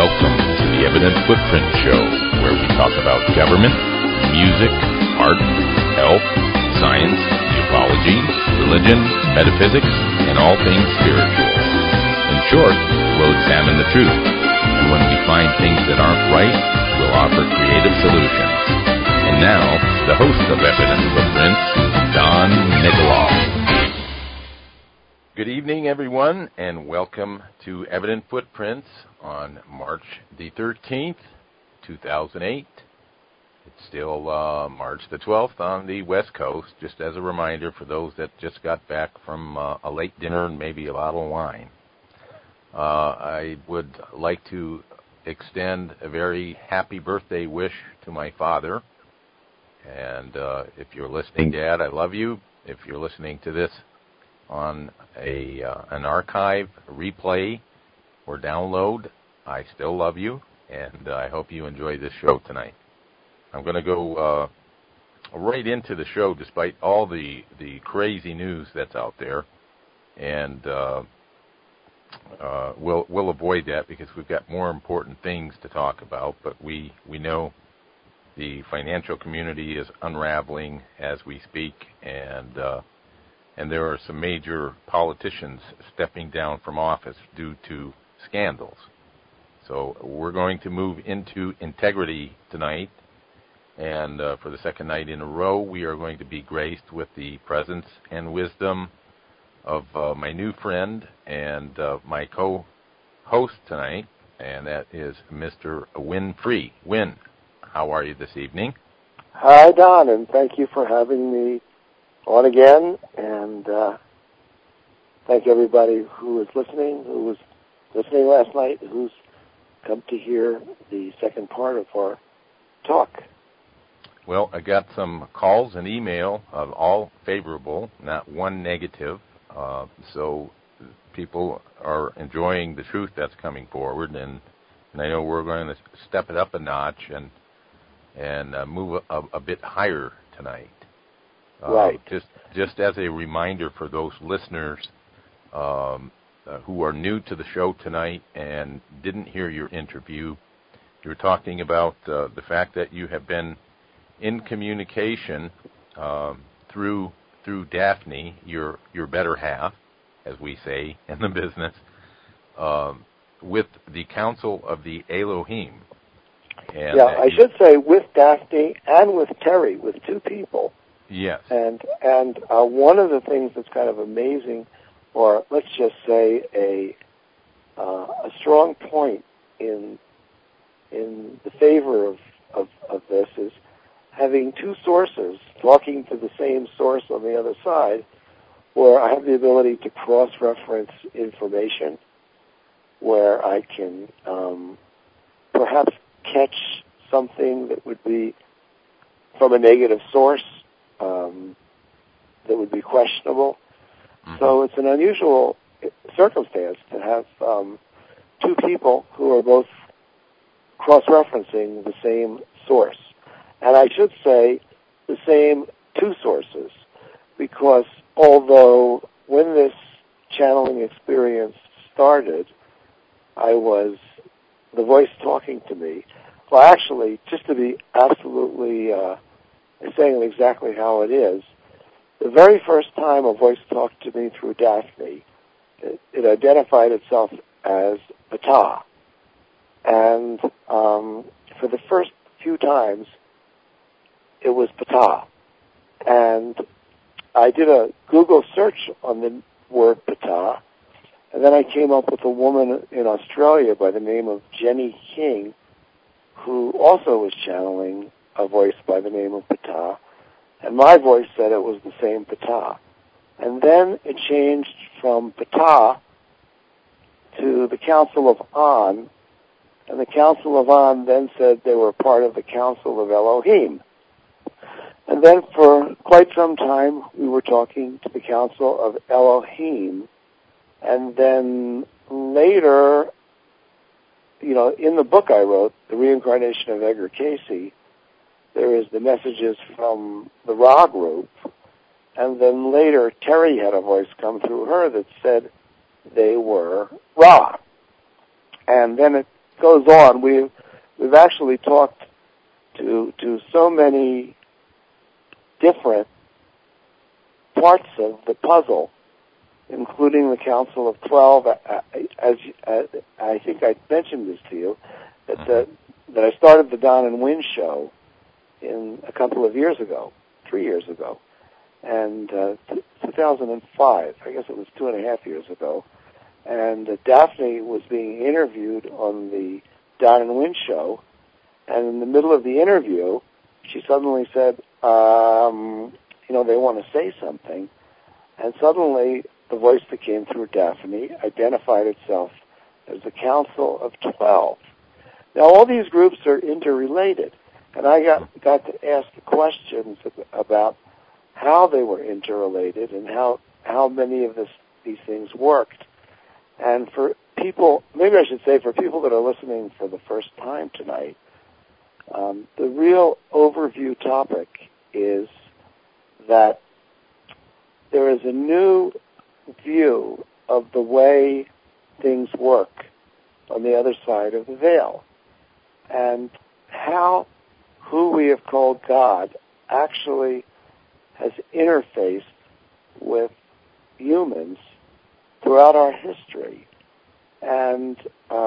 Welcome to the Evident Footprint Show, where we talk about government, music, art, health, science, ufology, religion, metaphysics, and all things spiritual. In short, we'll examine the truth, and when we find things that aren't right, we'll offer creative solutions. And now, the host of Evident Footprints, Don Nikoloff. Good evening, everyone, and welcome to Evident Footprints on March the 13th, 2008. It's still March the 12th on the West Coast, just as a reminder for those that just got back from a late dinner and maybe a bottle of wine. I would like to extend a very happy birthday wish to my father. And if you're listening, Dad, I love you. If you're listening to this on an archive, replay, or download, I still love you, and I hope you enjoy this show tonight. I'm going to go right into the show despite all the crazy news that's out there, and we'll avoid that because we've got more important things to talk about, but we know the financial community is unraveling as we speak, and there are some major politicians stepping down from office due to scandals. So we're going to move into integrity tonight, and for the second night in a row, we are going to be graced with the presence and wisdom of my new friend and my co-host tonight, and that is Mr. Win Free. Win, how are you this evening? Hi, Don, and thank you for having me on again, and thank everybody who is listening, who was listening last night, who's come to hear the second part of our talk. Well, I got some calls and email of all favorable, not one negative, so people are enjoying the truth that's coming forward, and I know we're going to step it up a notch and move a bit higher tonight. Right. Just as a reminder for those listeners who are new to the show tonight and didn't hear your interview, you were talking about the fact that you have been in communication through Daphne, your better half, as we say in the business, with the Council of the Elohim. And I should say with Daphne and with Terry, with two people. Yes. And one of the things that's kind of amazing, or let's just say a strong point in the favor of this is having two sources talking to the same source on the other side, where I have the ability to cross-reference information, where I can perhaps catch something that would be from a negative source, that would be questionable. Mm-hmm. So it's an unusual circumstance to have two people who are both cross-referencing the same source. And I should say the same two sources, because although when this channeling experience started, I was the voice talking to me. Well, actually, just to be absolutely saying exactly how it is, the very first time a voice talked to me through Daphne, it identified itself as Ptah. And for the first few times, it was Ptah. And I did a Google search on the word Ptah, and then I came up with a woman in Australia by the name of Jenny King, who also was channeling a voice by the name of Ptah, and my voice said it was the same Ptah. And then it changed from Ptah to the Council of An, and the Council of An then said they were part of the Council of Elohim. And then for quite some time, we were talking to the Council of Elohim, and then later, in the book I wrote, The Reincarnation of Edgar Cayce, there is the messages from the Ra group, and then later Terry had a voice come through her that said they were Ra. And then it goes on. We've actually talked to so many different parts of the puzzle, including the Council of 12. As I think I mentioned this to you, that I started the Don and Wynn show in a couple of years ago, 3 years ago, and 2005. I guess it was 2.5 years ago. And Daphne was being interviewed on the Don and Wynn show, and in the middle of the interview, she suddenly said, they want to say something, and suddenly the voice that came through Daphne identified itself as the Council of 12. Now, all these groups are interrelated, and I got to ask the questions about how they were interrelated and how many of these things worked. And for people, maybe I should say for people that are listening for the first time tonight, the real overview topic is that there is a new view of the way things work on the other side of the veil, and how who we have called God actually has interfaced with humans throughout our history. And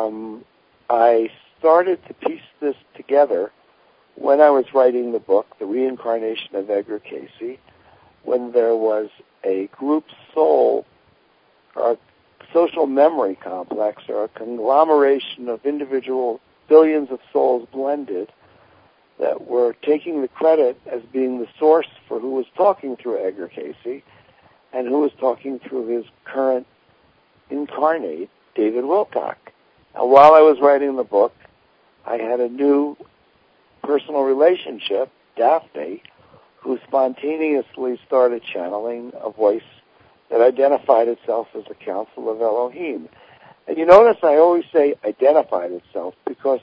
I started to piece this together when I was writing the book, The Reincarnation of Edgar Cayce, when there was a group soul, or a social memory complex, or a conglomeration of individual billions of souls blended that were taking the credit as being the source for who was talking through Edgar Cayce and who was talking through his current incarnate, David Wilcock. And while I was writing the book, I had a new personal relationship, Daphne, who spontaneously started channeling a voice that identified itself as the Council of Elohim. And you notice I always say identified itself because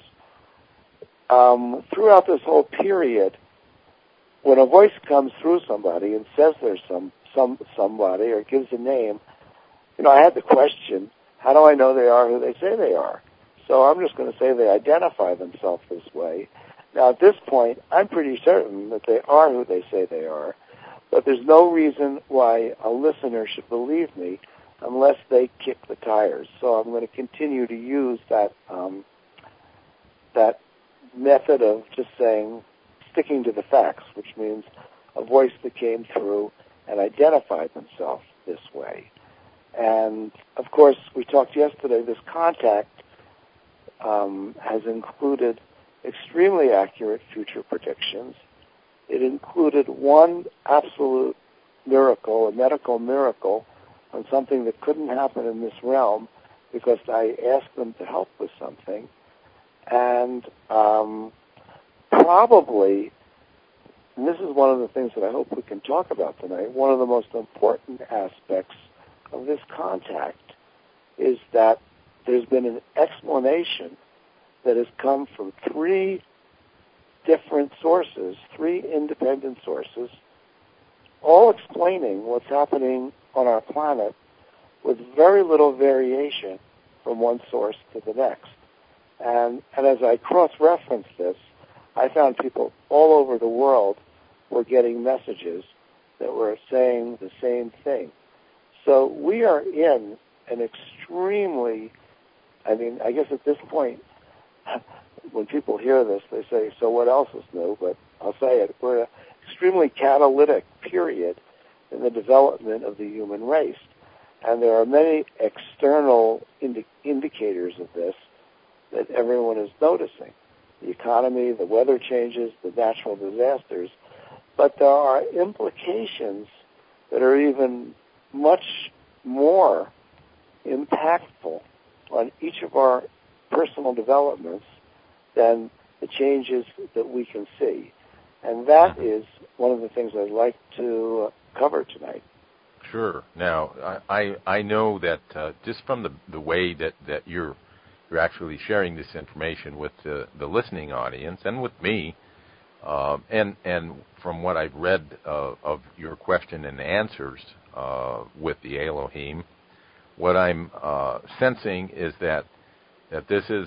throughout this whole period, when a voice comes through somebody and says there's somebody or gives a name, I had the question, how do I know they are who they say they are? So I'm just going to say they identify themselves this way. Now, at this point, I'm pretty certain that they are who they say they are, but there's no reason why a listener should believe me unless they kick the tires. So I'm going to continue to use that method of just sticking to the facts, which means a voice that came through and identified themselves this way. And, of course, we talked yesterday, this contact has included extremely accurate future predictions. It included one absolute miracle, a medical miracle, on something that couldn't happen in this realm because I asked them to help with something. And probably, and this is one of the things that I hope we can talk about tonight, one of the most important aspects of this contact is that there's been an explanation that has come from three different sources, three independent sources, all explaining what's happening on our planet with very little variation from one source to the next. And as I cross-referenced this, I found people all over the world were getting messages that were saying the same thing. So we are in an extremely, I guess at this point, when people hear this, they say, so what else is new? But I'll say it. We're in an extremely catalytic period in the development of the human race. And there are many external indicators of this that everyone is noticing. The economy, the weather changes, the natural disasters. But there are implications that are even much more impactful on each of our personal developments than the changes that we can see. And that is one of the things I'd like to cover tonight. Sure. Now, I know that just from the way that you're actually sharing this information with the listening audience and with me, and from what I've read of your question and answers with the Elohim, what I'm sensing is that this is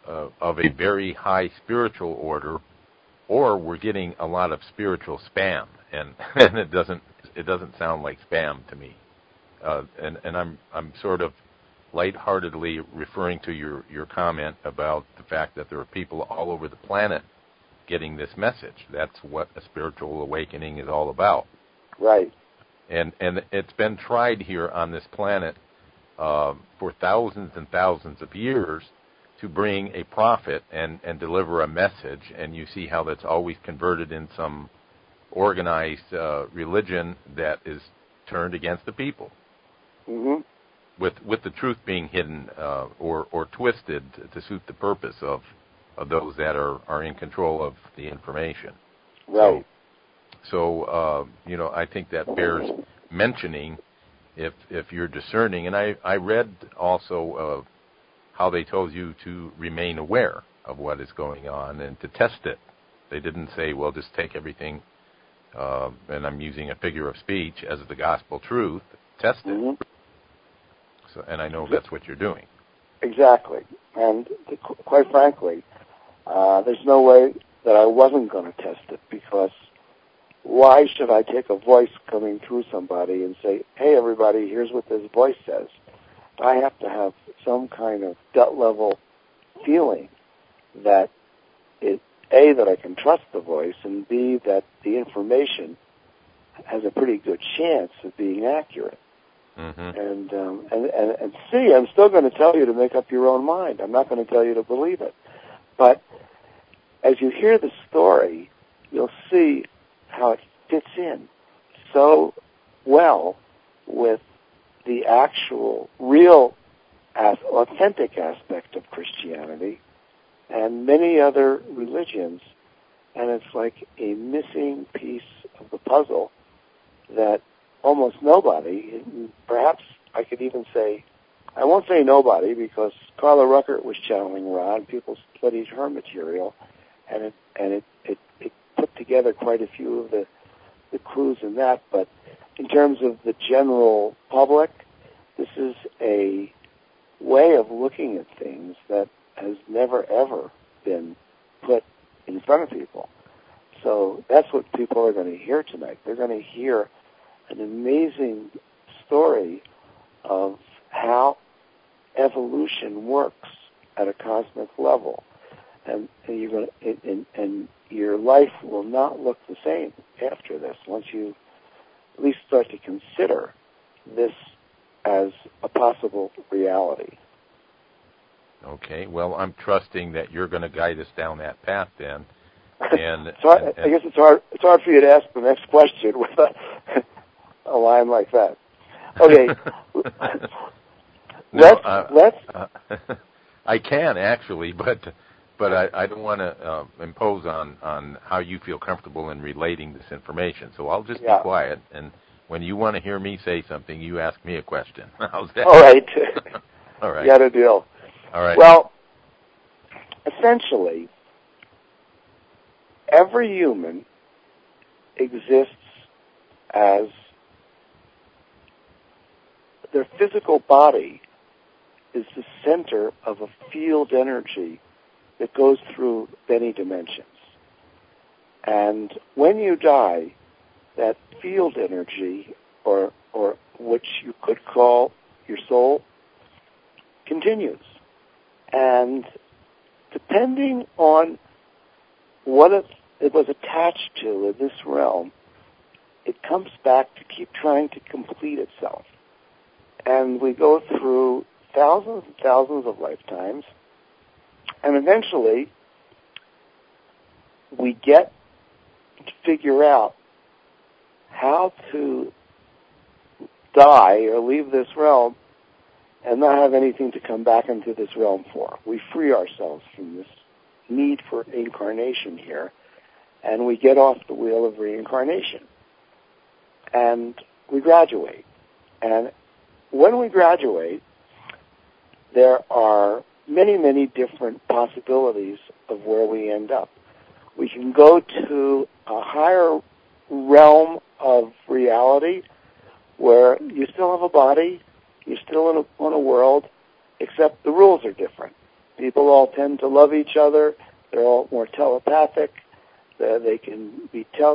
of a very high spiritual order, or we're getting a lot of spiritual spam, and it doesn't sound like spam to me. And I'm sort of lightheartedly referring to your comment about the fact that there are people all over the planet getting this message. That's what a spiritual awakening is all about. Right. And it's been tried here on this planet for thousands and thousands of years to bring a prophet and deliver a message, and you see how that's always converted in some organized religion that is turned against the people. Mm-hmm. With the truth being hidden or twisted to suit the purpose of those that are in control of the information. Right. So I think that bears mentioning if you're discerning. And I read also how they told you to remain aware of what is going on and to test it. They didn't say, well, just take everything, and I'm using a figure of speech, as the gospel truth. Test it. Mm-hmm. So, and I know that's what you're doing. Exactly. And quite frankly, there's no way that I wasn't going to test it, because why should I take a voice coming through somebody and say, hey, everybody, here's what this voice says? I have to have some kind of gut-level feeling that A, that I can trust the voice, and B, that the information has a pretty good chance of being accurate. Mm-hmm. And C, I'm still going to tell you to make up your own mind. I'm not going to tell you to believe it. But as you hear the story, you'll see how it fits in so well with the actual, real, authentic aspect of Christianity and many other religions. And it's like a missing piece of the puzzle that almost nobody, perhaps I could even say, I won't say nobody, because Carla Ruckert was channeling Ra, and people studied her material, and it put together quite a few of the clues in that. But in terms of the general public, this is a way of looking at things that has never, ever been put in front of people. So that's what people are going to hear tonight. They're going to hear an amazing story of how evolution works at a cosmic level, and you're going to, and your life will not look the same after this. Once you at least start to consider this as a possible reality. Okay. Well, I'm trusting that you're going to guide us down that path then. And, so I guess it's hard for you to ask the next question with a line like that. Okay. Let's. I can actually, but I don't want to impose on how you feel comfortable in relating this information. So I'll just be quiet, and when you want to hear me say something, you ask me a question. How's that? All right. All right. You got a deal. All right. Well, essentially, every human exists as their physical body is the center of a field energy that goes through many dimensions. And when you die, that field energy, or which you could call your soul, continues. And depending on what it was attached to in this realm, it comes back to keep trying to complete itself. And we go through thousands and thousands of lifetimes, and eventually we get to figure out how to die or leave this realm and not have anything to come back into this realm for. We free ourselves from this need for incarnation here, and we get off the wheel of reincarnation. And we graduate. And when we graduate, there are many, many different possibilities of where we end up. We can go to a higher realm of reality where you still have a body, you're still in a world, except the rules are different. People all tend to love each other. They're all more telepathic. They can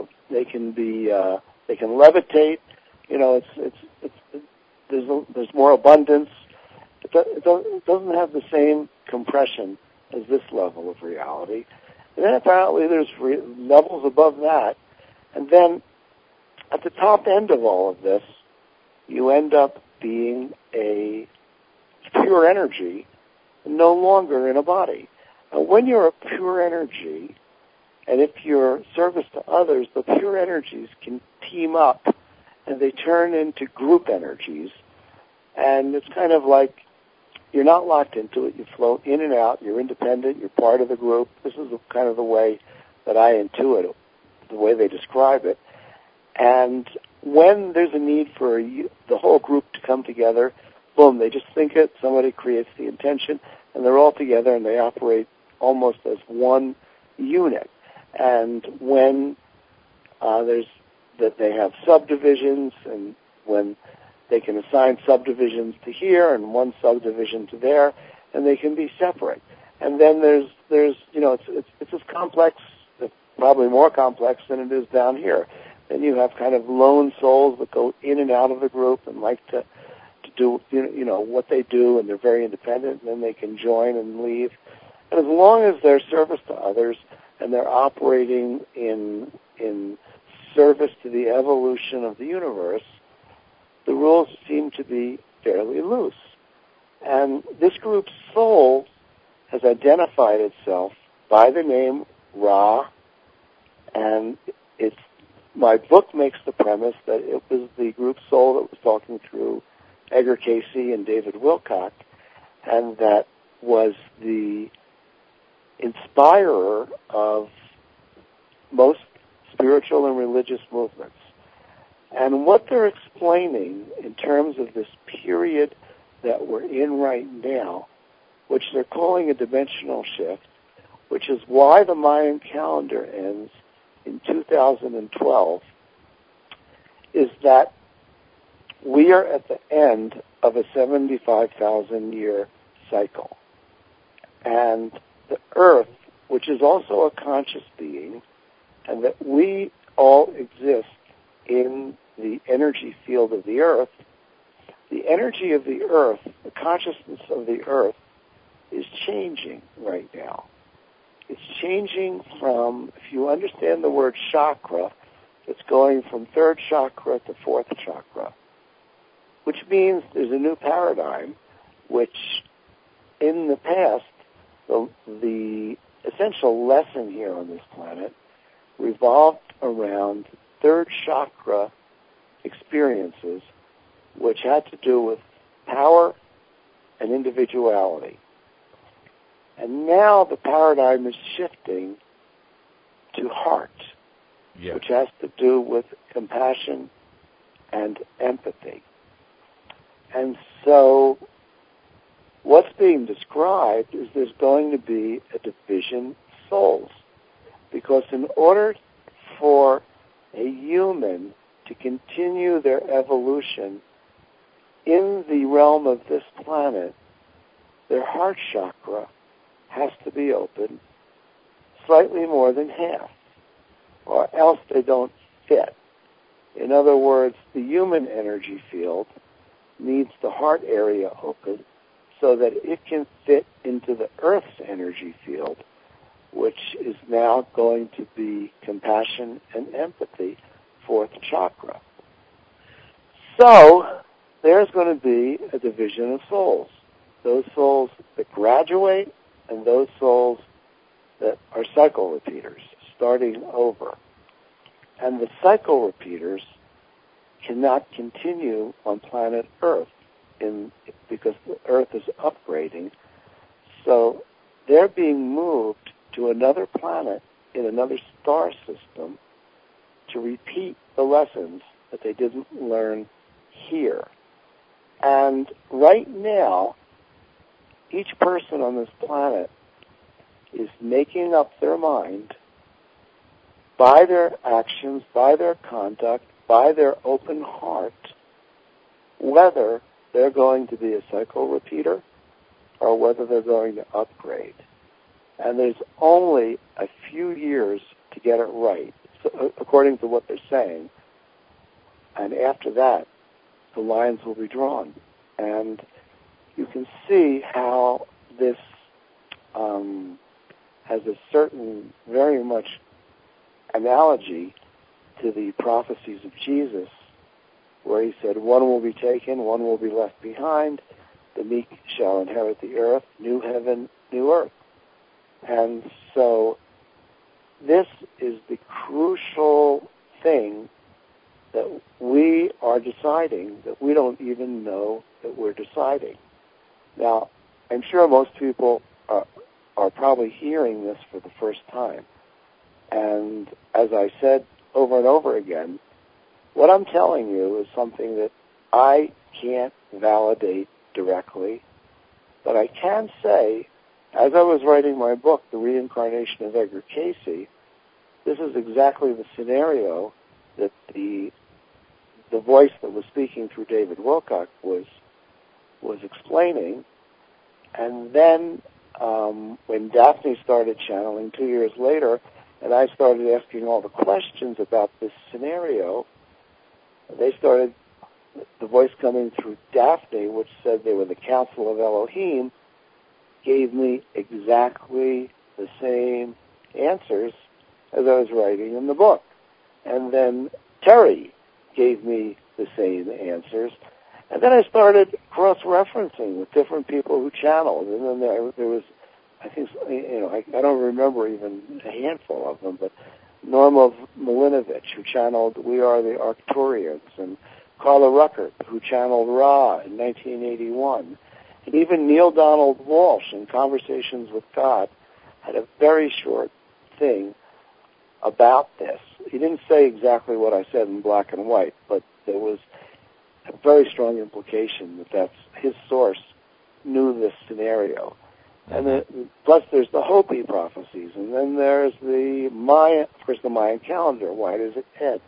levitate. You know, there's more abundance. It doesn't have the same compression as this level of reality. And then apparently there's levels above that. And then at the top end of all of this, you end up being a pure energy, no longer in a body. And when you're a pure energy, and if you're service to others, the pure energies can team up and they turn into group energies. And it's kind of like you're not locked into it. You float in and out. You're independent. You're part of the group. This is kind of the way that I intuit it, the way they describe it. And when there's a need for the whole group to come together, boom, they just think it, somebody creates the intention, and they're all together and they operate almost as one unit. And when they have subdivisions, and when they can assign subdivisions to here and one subdivision to there, and they can be separate. And then there's it's as complex, probably more complex than it is down here. Then you have kind of lone souls that go in and out of the group and like to do what they do, and they're very independent, and then they can join and leave. And as long as they're service to others and they're operating in service to the evolution of the universe, the rules seem to be fairly loose. And this group's soul has identified itself by the name Ra, and my book makes the premise that it was the group soul that was talking through Edgar Cayce and David Wilcock, and that was the inspirer of most spiritual and religious movements. And what they're explaining in terms of this period that we're in right now, which they're calling a dimensional shift, which is why the Mayan calendar ends in 2012, is that we are at the end of a 75,000-year cycle. And the Earth, which is also a conscious being, and that we all exist in the energy field of the Earth, the energy of the Earth, the consciousness of the Earth, is changing right now. It's changing from, if you understand the word chakra, it's going from third chakra to fourth chakra, which means there's a new paradigm, which in the past, the essential lesson here on this planet revolved around third chakra experiences, which had to do with power and individuality. And now the paradigm is shifting to heart, which has to do with compassion and empathy. And so what's being described is there's going to be a division of souls. Because in order for a human to continue their evolution in the realm of this planet, their heart chakra has to be open slightly more than half, or else they don't fit. In other words, the human energy field needs the heart area open so that it can fit into the Earth's energy field, which is now going to be compassion and empathy, fourth chakra. So there's going to be a division of souls. Those souls that graduate and those souls that are cycle repeaters, starting over. And the cycle repeaters cannot continue on planet Earth because the Earth is upgrading. So they're being moved to another planet in another star system to repeat the lessons that they didn't learn here. And right now, each person on this planet is making up their mind by their actions, by their conduct, by their open heart, whether they're going to be a cycle repeater or whether they're going to upgrade. And there's only a few years to get it right, so, according to what they're saying. And after that, the lines will be drawn. And you can see how this has a certain, very much analogy to the prophecies of Jesus, where he said, one will be taken, one will be left behind, the meek shall inherit the earth, new heaven, new earth. And so this is the crucial thing that we are deciding, that we don't even know that we're deciding. Now, I'm sure most people are probably hearing this for the first time. And as I said over and over again, what I'm telling you is something that I can't validate directly, but I can say, as I was writing my book, The Reincarnation of Edgar Cayce, this is exactly the scenario that the voice that was speaking through David Wilcock was explaining. And then when Daphne started channeling 2 years later, and I started asking all the questions about this scenario, the voice coming through Daphne, which said they were the Council of Elohim, gave me exactly the same answers as I was writing in the book. And then Terry gave me the same answers. And then I started cross-referencing with different people who channeled. And then there was, I think, I don't remember even a handful of them, but Norma Milinovich, who channeled We Are the Arcturians, and Carla Ruckert, who channeled Ra in 1981. And even Neil Donald Walsh, in Conversations with God, had a very short thing about this. He didn't say exactly what I said in black and white, but there was a very strong implication that that's his source knew this scenario. And plus there's the Hopi prophecies, and then there's the Mayan, of course the Mayan calendar, why does it end?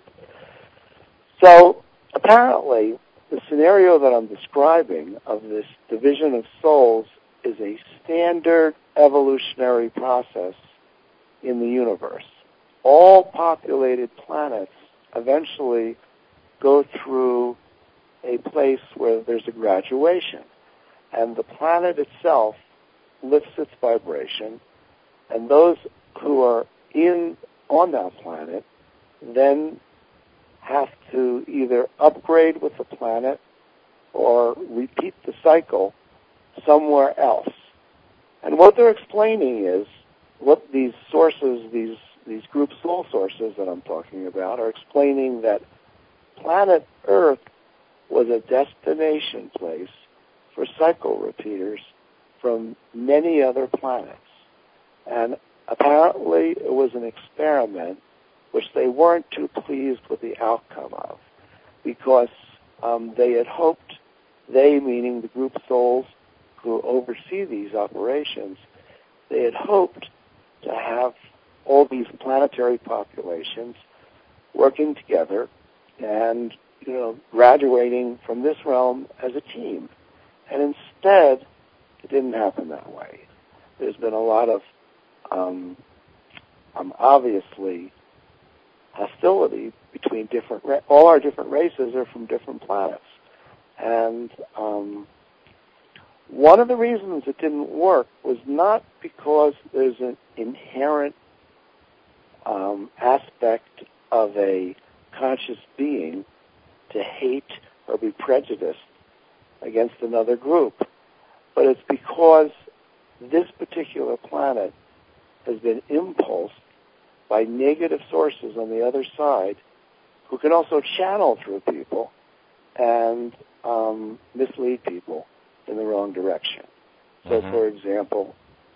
So apparently the scenario that I'm describing of this division of souls is a standard evolutionary process in the universe. All populated planets eventually go through a place where there's a graduation, and the planet itself lifts its vibration, and those who are on that planet then have to either upgrade with the planet or repeat the cycle somewhere else. And what they're explaining is, what these sources, these group soul sources that I'm talking about, are explaining that planet Earth was a destination place for cycle repeaters from many other planets. And apparently it was an experiment which they weren't too pleased with the outcome of, because they had hoped, they meaning the group souls who oversee these operations, they had hoped to have all these planetary populations working together and, graduating from this realm as a team. And instead, it didn't happen that way. There's been a lot of, obviously, hostility between all our different races are from different planets. And one of the reasons it didn't work was not because there's an inherent aspect of a conscious being to hate or be prejudiced against another group, but it's because this particular planet has been impulsed by negative sources on the other side who can also channel through people and mislead people in the wrong direction. So, for example,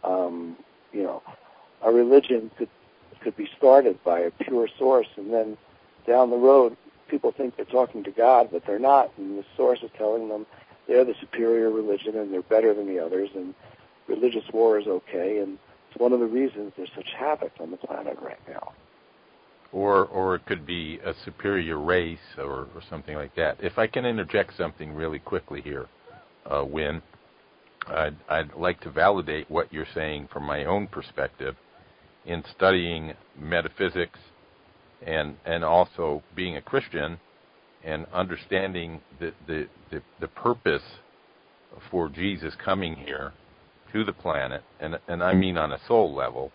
a religion could be started by a pure source, and then down the road, people think they're talking to God, but they're not, and the source is telling them they're the superior religion and they're better than the others, and religious war is okay, and it's one of the reasons there's such havoc on the planet right now. Or it could be a superior race or something like that. If I can interject something really quickly here, Win, I'd like to validate what you're saying from my own perspective in studying metaphysics and also being a Christian and understanding the purpose for Jesus coming here to the planet, and I mean on a soul level.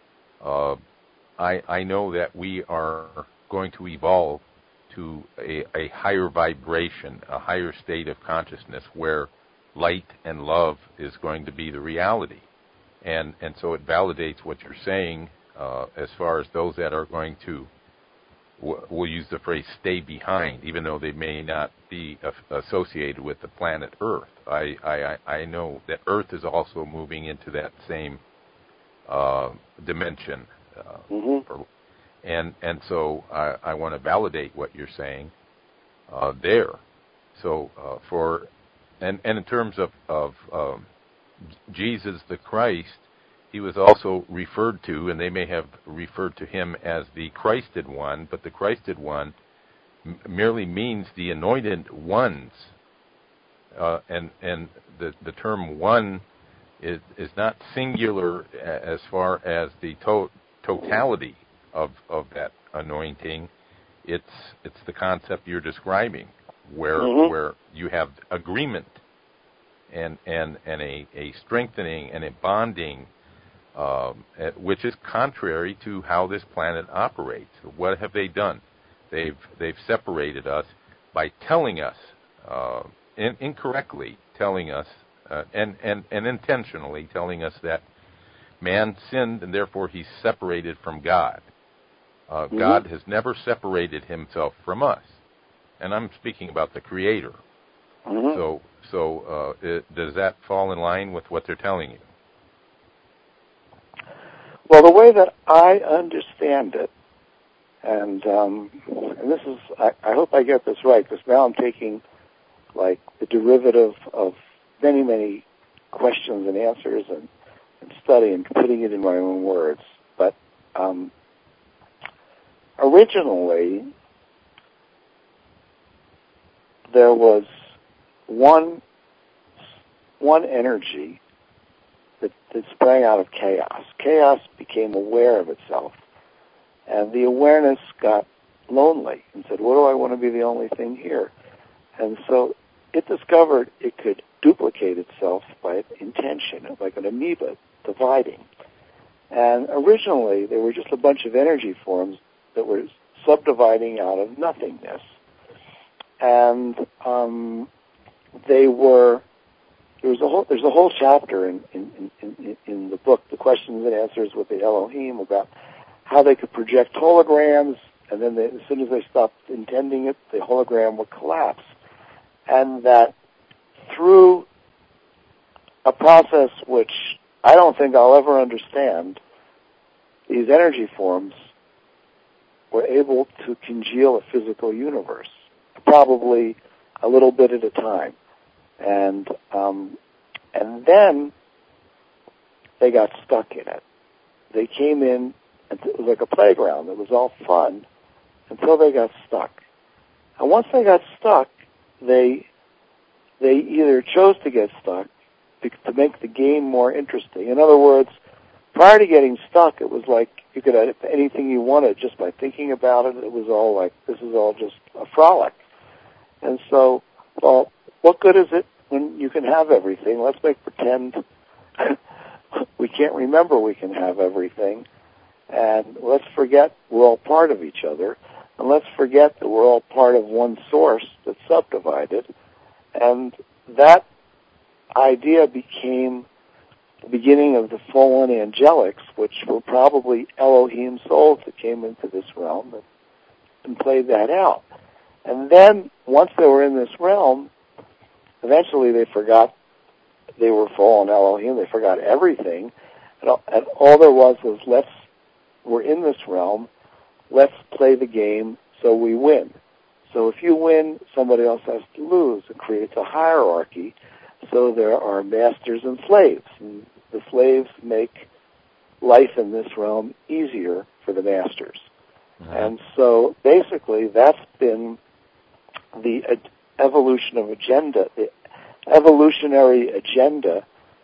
I know that we are going to evolve to a higher vibration, a higher state of consciousness where light and love is going to be the reality. And so it validates what you're saying as far as those that are going to, we'll use the phrase, stay behind, even though they may not be associated with the planet Earth. I know that Earth is also moving into that same dimension. And so I want to validate what you're saying there. So and in terms of Jesus the Christ, he was also referred to, and they may have referred to him as the Christed One, but the Christed One merely means the anointed ones. And the term one is not singular as far as the totality of that anointing. It's the concept you're describing, where you have agreement and a strengthening and a bonding, which is contrary to how this planet operates. What have they done? They've separated us by telling us, incorrectly telling us, and intentionally telling us that man sinned and therefore he's separated from God. God has never separated himself from us, and I'm speaking about the Creator. So does that fall in line with what they're telling you? Well, the way that I understand it, and this is, I hope I get this right, because now I'm taking like the derivative of many, many questions and answers and study and putting it in my own words. But originally, there was one energy that sprang out of chaos. Chaos became aware of itself, and the awareness got lonely and said, what do I want to be the only thing here? And so it discovered it could duplicate itself by intention, like an amoeba dividing. And originally, there were just a bunch of energy forms that were subdividing out of nothingness. And there's a whole chapter in the book, The Questions and Answers with the Elohim, about how they could project holograms, and then as soon as they stopped intending it, the hologram would collapse. And that through a process which I don't think I'll ever understand, these energy forms were able to congeal a physical universe, probably a little bit at a time. And then they got stuck in it. They came in, and it was like a playground. It was all fun until they got stuck. And once they got stuck, they either chose to get stuck to make the game more interesting. In other words, prior to getting stuck, it was like you could have anything you wanted just by thinking about it. It was all like, this is all just a frolic. And so, well, what good is it when you can have everything? Let's make pretend we can't remember we can have everything. And let's forget we're all part of each other. And let's forget that we're all part of one source that's subdivided. And that idea became the beginning of the fallen angelics, which were probably Elohim souls that came into this realm and played that out. And then, once they were in this realm, eventually they forgot they were fallen Elohim. They forgot everything. And all there was we're in this realm, let's play the game so we win. So if you win, somebody else has to lose. It creates a hierarchy. So there are masters and slaves. And the slaves make life in this realm easier for the masters. Mm-hmm. And so basically that's been the evolutionary agenda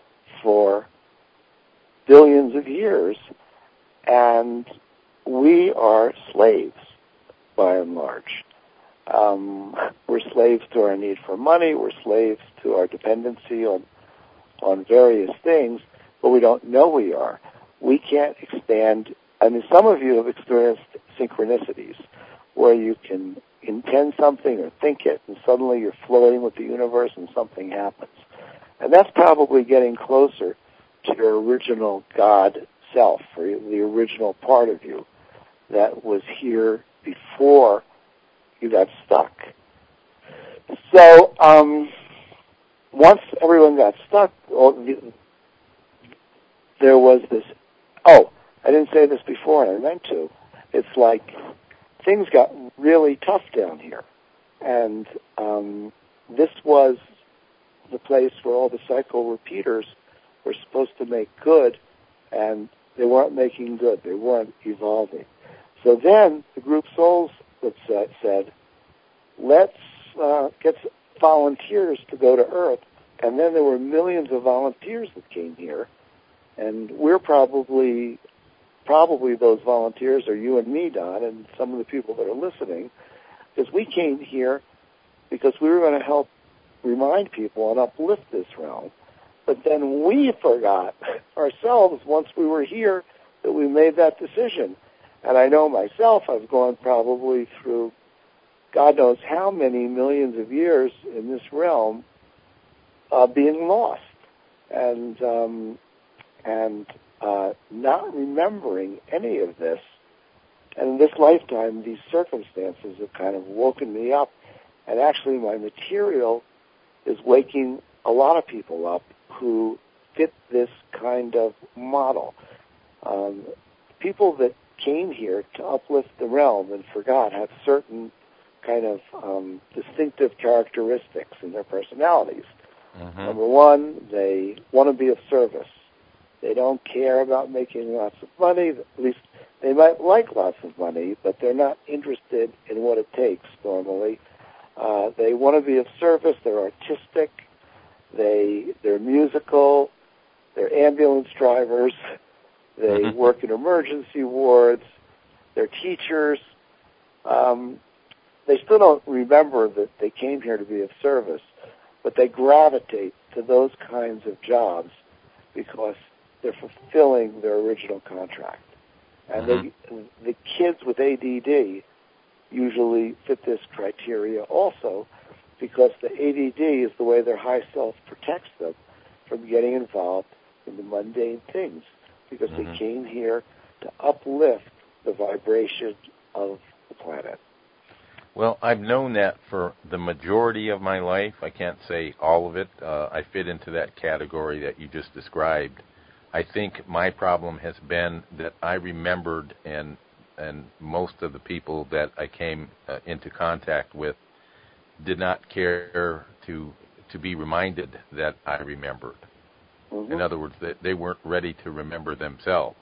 for billions of years, and we are slaves, by and large. We're slaves to our need for money. We're slaves to our dependency on various things, but we don't know we are. We can't expand. I mean, some of you have experienced synchronicities where you can intend something or think it, and suddenly you're flowing with the universe and something happens. And that's probably getting closer to your original God self, or the original part of you that was here before you got stuck. So once everyone got stuck, there was this, I didn't say this before, and I meant to. It's like things got really tough down here. And this was the place where all the cycle repeaters were supposed to make good, and they weren't making good. They weren't evolving. So then the group souls said, let's get volunteers to go to Earth. And then there were millions of volunteers that came here. And we're probably those volunteers are you and me, Don, and some of the people that are listening, because we came here because we were going to help remind people and uplift this realm. But then we forgot ourselves once we were here that we made that decision. And I know myself, I've gone probably through God knows how many millions of years in this realm being lost and not remembering any of this. And in this lifetime, these circumstances have kind of woken me up. And actually my material is waking a lot of people up who fit this kind of model. People that came here to uplift the realm and forgot have certain kind of distinctive characteristics in their personalities. Mm-hmm. Number one, they want to be of service. They don't care about making lots of money. At least they might like lots of money, but they're not interested in what it takes normally. They want to be of service. They're artistic. They're musical. They're ambulance drivers. They work in emergency wards. They're teachers. They still don't remember that they came here to be of service, but they gravitate to those kinds of jobs because they're fulfilling their original contract. And the kids with ADD usually fit this criteria also because the ADD is the way their high self protects them from getting involved in the mundane things because they came here to uplift the vibration of the planet. Well, I've known that for the majority of my life. I can't say all of it. I fit into that category that you just described. I think my problem has been that I remembered, and most of the people that I came into contact with did not care to be reminded that I remembered. Mm-hmm. In other words, they weren't ready to remember themselves,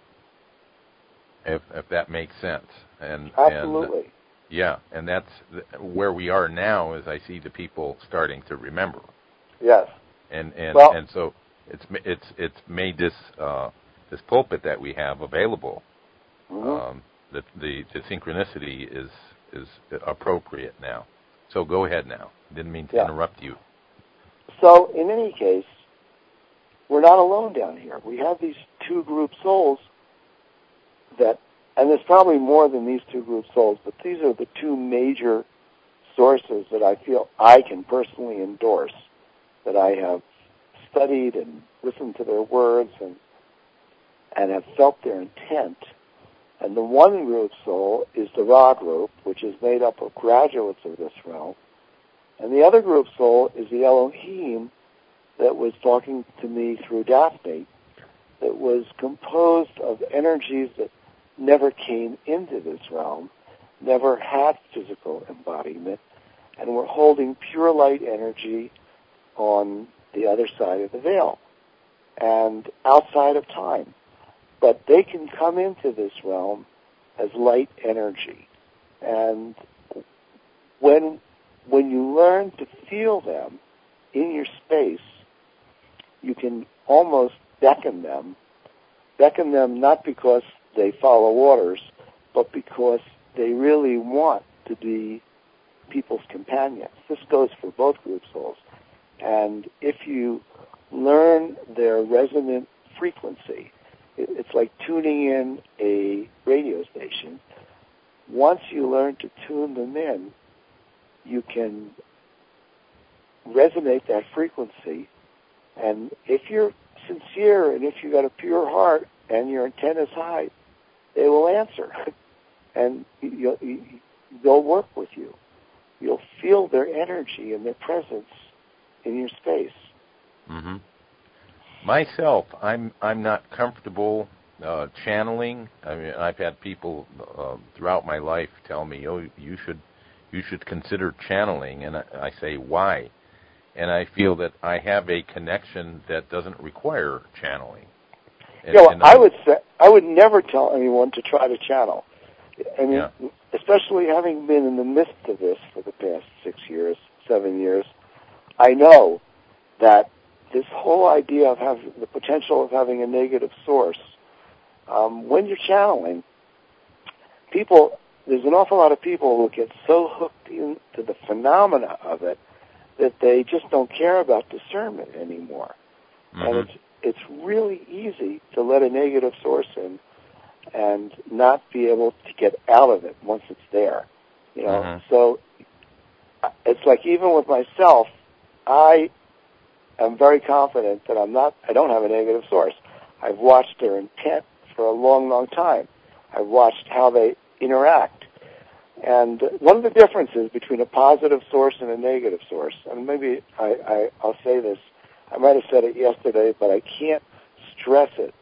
if that makes sense. Absolutely. And that's where we are now. Is I see the people starting to remember. Yes. And so it's made this pulpit that we have available. Mm-hmm. The synchronicity is appropriate now. So go ahead now. Didn't mean to interrupt you. So in any case, we're not alone down here. We have these two group souls that, and there's probably more than these two group souls, but these are the two major sources that I feel I can personally endorse, that I have studied and listened to their words and have felt their intent. And the one group soul is the Ra group, which is made up of graduates of this realm. And the other group soul is the Elohim that was talking to me through Daphne, that was composed of energies that never came into this realm, never had physical embodiment, and were holding pure light energy on the other side of the veil and outside of time. But they can come into this realm as light energy. And when you learn to feel them in your space, you can almost beckon them not because they follow orders, but because they really want to be people's companions. This goes for both group souls. And if you learn their resonant frequency, it's like tuning in a radio station. Once you learn to tune them in, you can resonate that frequency. And if you're sincere and if you got a pure heart and your antenna's high, they will answer. And they'll work with you. You'll feel their energy and their presence in your space. Mm-hmm. Myself, I'm not comfortable channeling. I mean, I've had people throughout my life tell me, "Oh, you should consider channeling," and I say, "Why?" And I feel that I have a connection that doesn't require channeling. I would never tell anyone to try to channel. I mean, especially having been in the midst of this for the past 7 years, I know that this whole idea of having the potential of having a negative source, when you're channeling, there's an awful lot of people who get so hooked into the phenomena of it that they just don't care about discernment anymore. Mm-hmm. And it's really easy to let a negative source in and not be able to get out of it once it's there. Mm-hmm. So it's like even with myself, I am very confident that I don't have a negative source. I've watched their intent for a long, long time. I've watched how they interact. And one of the differences between a positive source and a negative source, and maybe I'll say this, I might have said it yesterday, but I can't stress it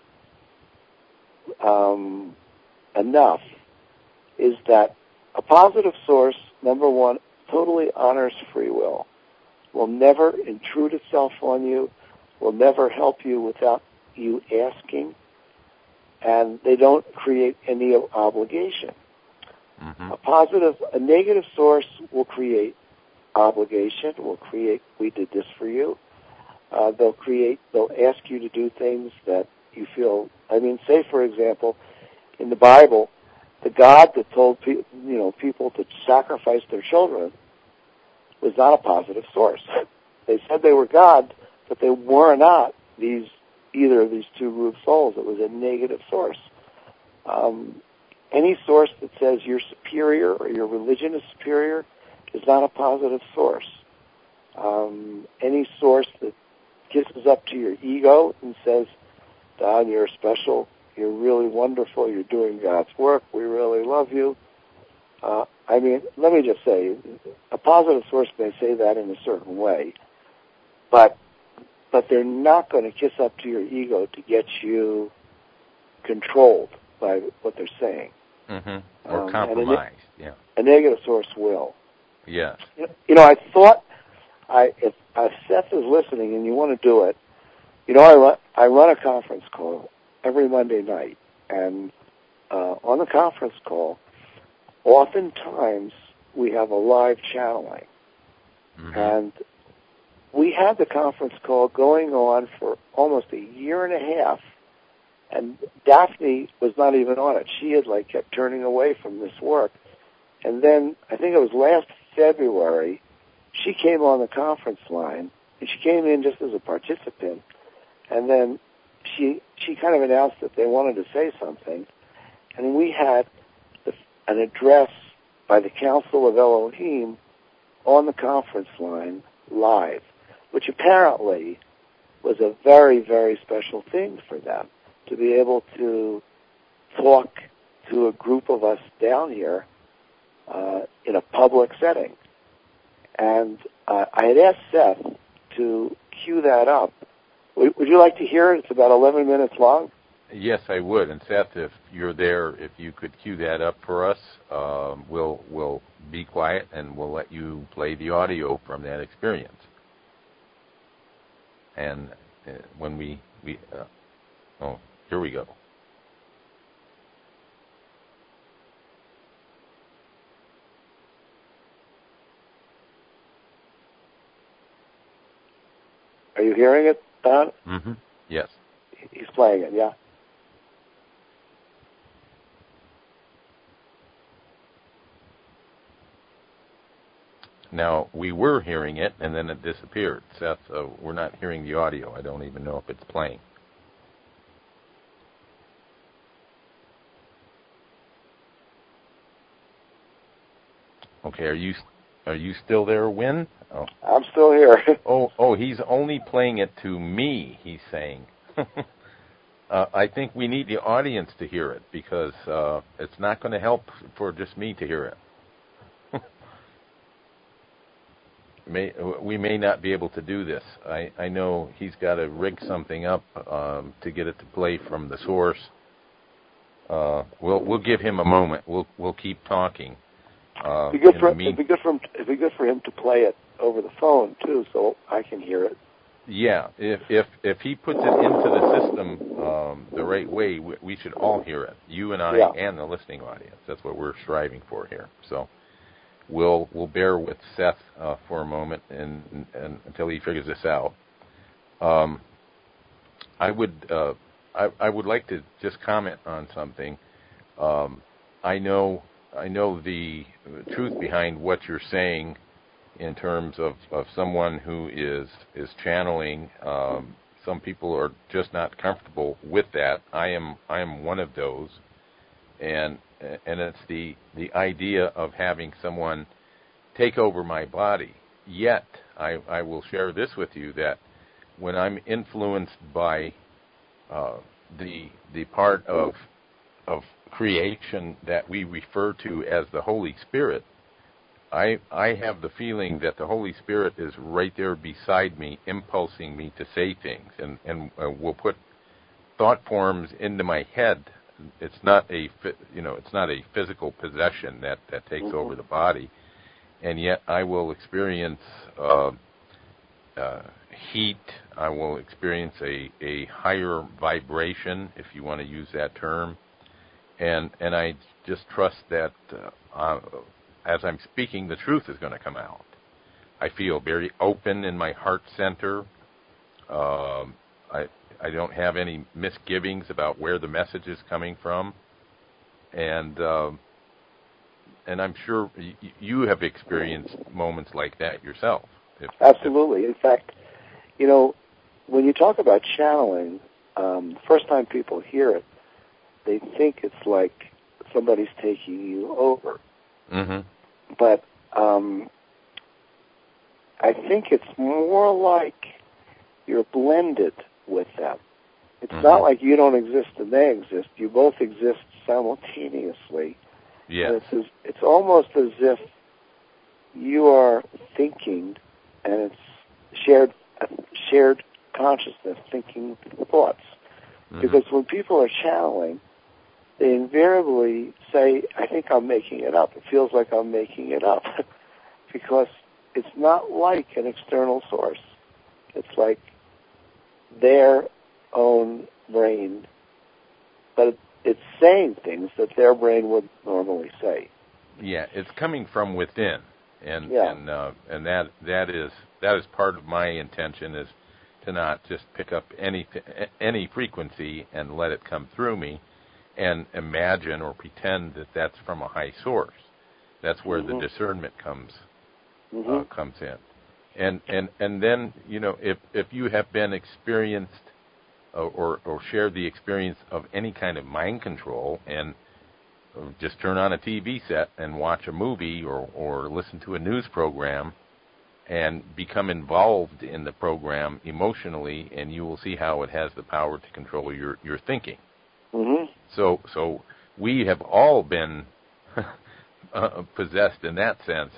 enough, is that a positive source, number one, totally honors free will, will never intrude itself on you, will never help you without you asking, and they don't create any obligation. Mm-hmm. A negative source will create obligation, will create, we did this for you. They'll ask you to do things that you feel, say for example, in the Bible, the God that told people to sacrifice their children was not a positive source. They said they were God, but they were not either of these two group souls. It was a negative source. Any source that says you're superior or your religion is superior is not a positive source. Any source that kisses up to your ego and says, Don, you're special, you're really wonderful, you're doing God's work, we really love you. Let me just say, a positive source may say that in a certain way, but they're not going to kiss up to your ego to get you controlled by what they're saying. Mm-hmm. Or compromised, A negative source will. Yes. I thought, if Seth is listening and you want to do it, I run a conference call every Monday night, and on the conference call, oftentimes we have a live channeling. Mm-hmm. And we had the conference call going on for almost a year and a half, and Daphne was not even on it. She had kept turning away from this work. And then, I think it was last February, she came on the conference line, and she came in just as a participant, and then she kind of announced that they wanted to say something, and we had an address by the Council of Elohim on the conference line live, which apparently was a very, very special thing for them, to be able to talk to a group of us down here in a public setting. And I had asked Seth to cue that up. Would you like to hear it? It's about 11 minutes long. Yes, I would. And Seth, if you're there, if you could cue that up for us, we'll be quiet and we'll let you play the audio from that experience. And when here we go. Are you hearing it, Don? Mm-hmm. Yes. He's playing it, yeah. Now, we were hearing it, and then it disappeared. Seth, we're not hearing the audio. I don't even know if it's playing. Okay, are you still there, Win? Oh. I'm still here. Oh, he's only playing it to me, he's saying. I think we need the audience to hear it, because it's not going to help for just me to hear it. We may not be able to do this. I know he's got to rig something up to get it to play from the source. We'll give him a moment. We'll keep talking. It'd be good for him to play it over the phone too, so I can hear it. Yeah, if he puts it into the system the right way, we should all hear it. You and I and the listening audience. That's what we're striving for here. So we'll bear with Seth for a moment and until he figures this out. I would like to just comment on something. I know the truth behind what you're saying in terms of someone who is channeling. Some people are just not comfortable with that. I am one of those, and it's the idea of having someone take over my body. Yet I will share this with you, that when I'm influenced by the part of creation that we refer to as the Holy Spirit, I have the feeling that the Holy Spirit is right there beside me, impulsing me to say things, and will put thought forms into my head. It's not a physical possession that takes over the body, and yet I will experience heat. I will experience a higher vibration, if you want to use that term, and I just trust that as I'm speaking, the truth is going to come out. I feel very open in my heart center. I don't have any misgivings about where the message is coming from, and I'm sure you have experienced moments like that yourself. Absolutely. In fact, when you talk about channeling, the first time people hear it, they think it's like somebody's taking you over. Mm-hmm. But I think it's more like you're blended with them. It's not like you don't exist and they exist. You both exist simultaneously. Yes. And it's almost as if you are thinking, and it's shared consciousness, thinking thoughts. Mm-hmm. Because when people are channeling, they invariably say, I think I'm making it up. It feels like I'm making it up. Because it's not like an external source. It's like their own brain, but it's saying things that their brain would normally say. Yeah, it's coming from within, and that is part of my intention, is to not just pick up any frequency and let it come through me, and imagine or pretend that that's from a high source. That's where the discernment comes in, and then if you have been experienced or shared the experience of any kind of mind control, and just turn on a TV set and watch a movie or listen to a news program and become involved in the program emotionally, and you will see how it has the power to control your thinking. Mm-hmm. So we have all been possessed in that sense.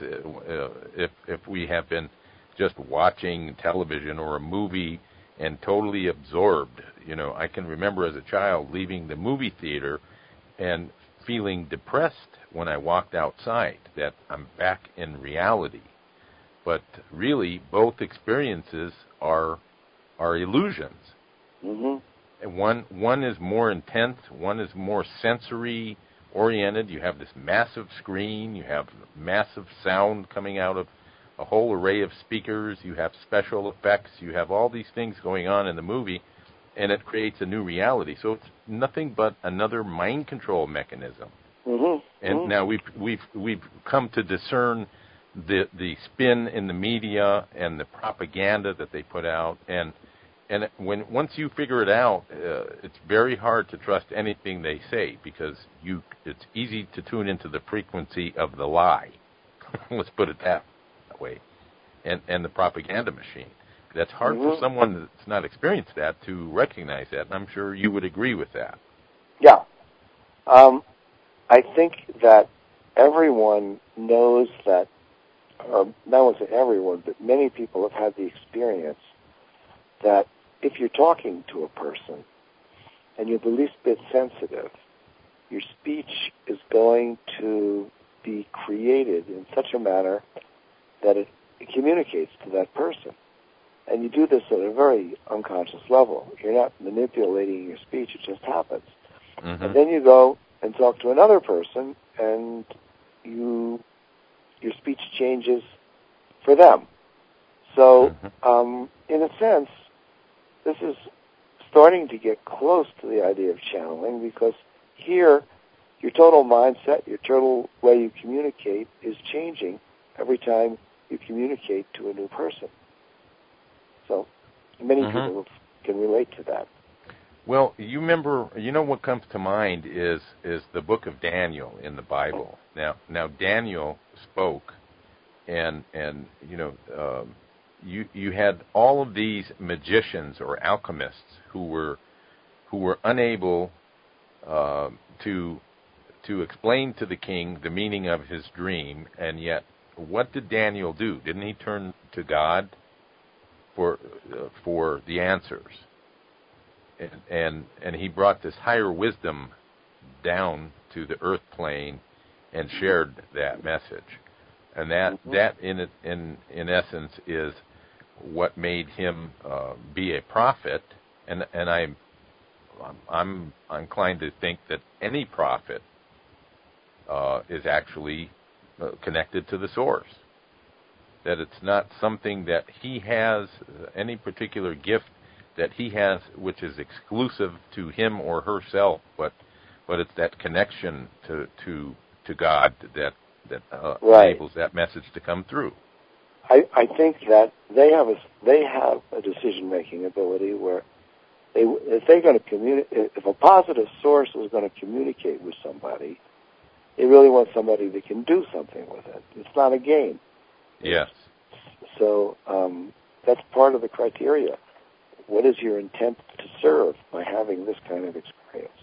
If we have been just watching television or a movie and totally absorbed. I can remember as a child leaving the movie theater and feeling depressed when I walked outside, that I'm back in reality. But really, both experiences are illusions. Mm-hmm. And one is more intense, one is more sensory oriented. You have this massive screen, you have massive sound coming out of a whole array of speakers, you have special effects, you have all these things going on in the movie, and it creates a new reality. So it's nothing but another mind control mechanism. And now we've come to discern the spin in the media and the propaganda that they put out, and once you figure it out, it's very hard to trust anything they say, because it's easy to tune into the frequency of the lie. Let's put it that way, and the propaganda machine. That's hard for someone that's not experienced that to recognize that, and I'm sure you would agree with that. Yeah. I think that everyone knows that, not only everyone, but many people have had the experience that if you're talking to a person and you're the least bit sensitive, your speech is going to be created in such a manner that it communicates to that person. And you do this at a very unconscious level. You're not manipulating your speech, it just happens. And then you go and talk to another person, and your speech changes for them. So, in a sense, this is starting to get close to the idea of channeling, because here, your total mindset, your total way you communicate is changing every time you communicate to a new person. So, many people can relate to that. Well, you know what comes to mind is the book of Daniel in the Bible. Now Daniel spoke, and you had all of these magicians or alchemists who were unable to explain to the king the meaning of his dream, and yet what did Daniel do? Didn't he turn to God for the answers? And he brought this higher wisdom down to the earth plane and shared that message, and that in essence is what made him be a prophet. And I'm inclined to think that any prophet is actually connected to the source. That it's not something that he has, any particular gift that he has, which is exclusive to him or herself, but it's that connection to God that enables that message to come through. I think that they have a decision-making ability where if a positive source is going to communicate with somebody, they really want somebody that can do something with it. It's not a game. Yes. So that's part of the criteria. What is your intent to serve by having this kind of experience?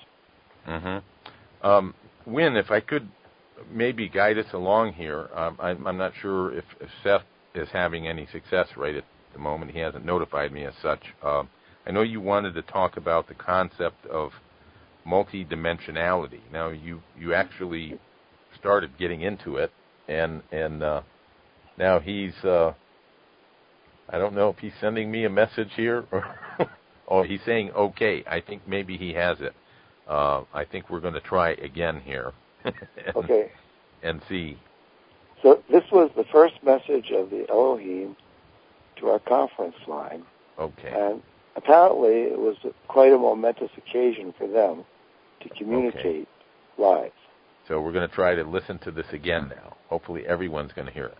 Wynn, if I could maybe guide us along here, I'm not sure if Seth is having any success right at the moment. He hasn't notified me as such. I know you wanted to talk about the concept of multidimensionality. Now, you actually started getting into it, and now he's... I don't know if he's sending me a message here, or he's saying okay. I think maybe he has it. I think we're going to try again here. Okay. And see. So this was the first message of the Elohim to our conference line. Okay. And apparently it was quite a momentous occasion for them to communicate live. So we're going to try to listen to this again now. Hopefully everyone's going to hear it.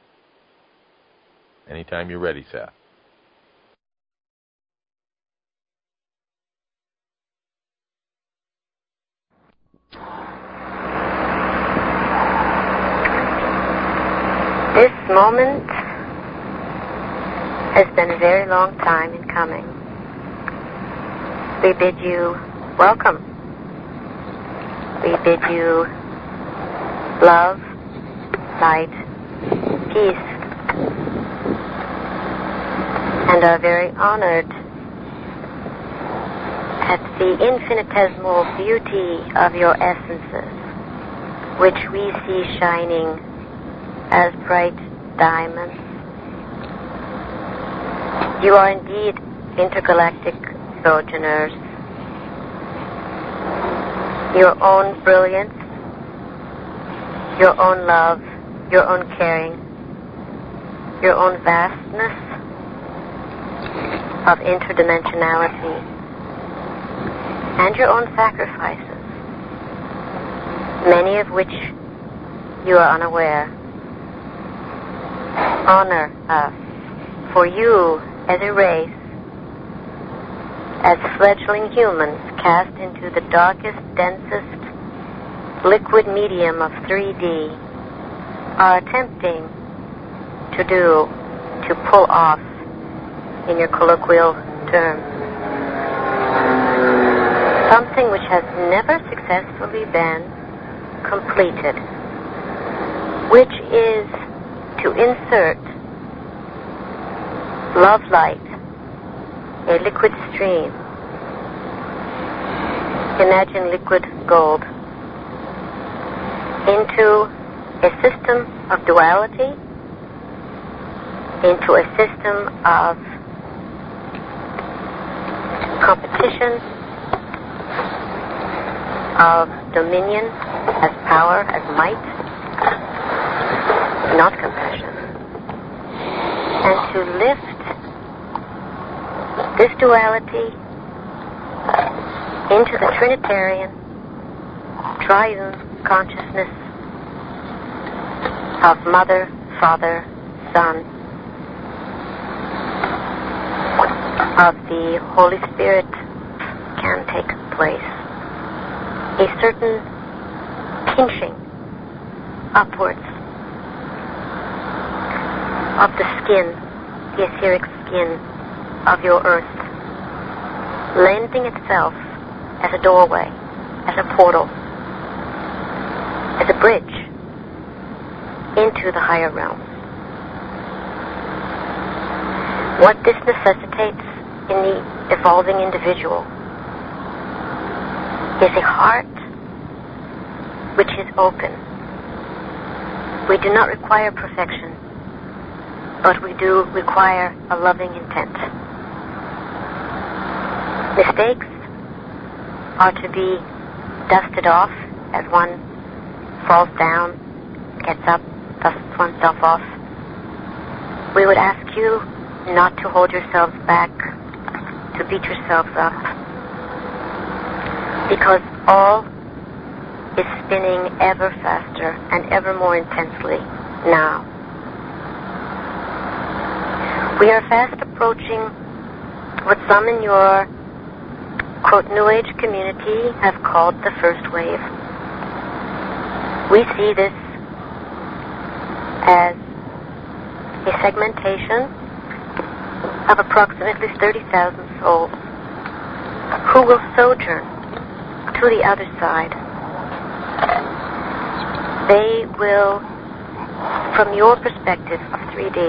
Anytime you're ready, Seth. This moment has been a very long time in coming. We bid you welcome. We bid you love, light, peace, and are very honored at the infinitesimal beauty of your essences, which we see shining as bright diamonds. You are indeed intergalactic sojourners. Your own brilliance, your own love, your own caring, your own vastness of interdimensionality and your own sacrifices, many of which you are unaware. Honor us, for you as a race, as fledgling humans cast into the darkest, densest liquid medium of 3D, are attempting to pull off, in your colloquial terms, something which has never successfully been completed, which is to insert love light, a liquid stream. Imagine liquid gold into a system of duality, into a system of competition, of dominion as power, as might, not compassion. And to lift this duality into the Trinitarian, triune consciousness of Mother, Father, Son, of the Holy Spirit can take place. A certain pinching upwards of the skin, the etheric skin of your earth, lending itself as a doorway, as a portal, as a bridge into the higher realms. What this necessitates in the evolving individual is a heart which is open. We do not require perfection, but we do require a loving intent. Mistakes are to be dusted off as one falls down, gets up, dusts oneself off. We would ask you not to hold yourselves back, to beat yourselves up, because all is spinning ever faster and ever more intensely now. We are fast approaching what some in your, quote, New Age community have called the first wave. We see this as a segmentation of approximately 30,000 souls who will sojourn to the other side. They will, from your perspective of 3D,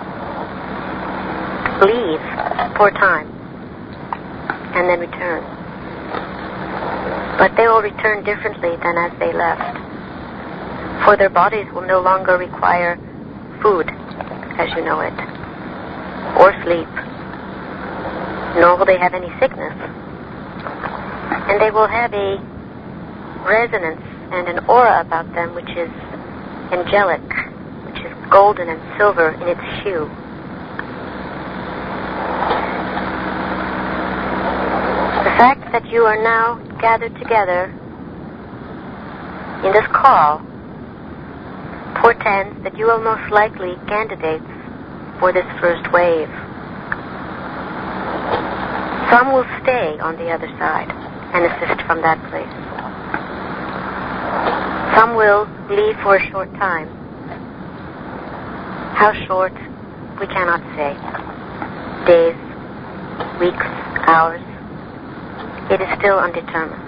leave for a time and then return. But they will return differently than as they left, for their bodies will no longer require food, as you know it, or sleep, nor will they have any sickness. And they will have a resonance and an aura about them which is angelic, which is golden and silver in its hue. The fact that you are now gathered together in this call portends that you are most likely candidates for this first wave. Some will stay on the other side and assist from that place. Some will leave for a short time. How short, we cannot say. Days, weeks, hours. It is still undetermined.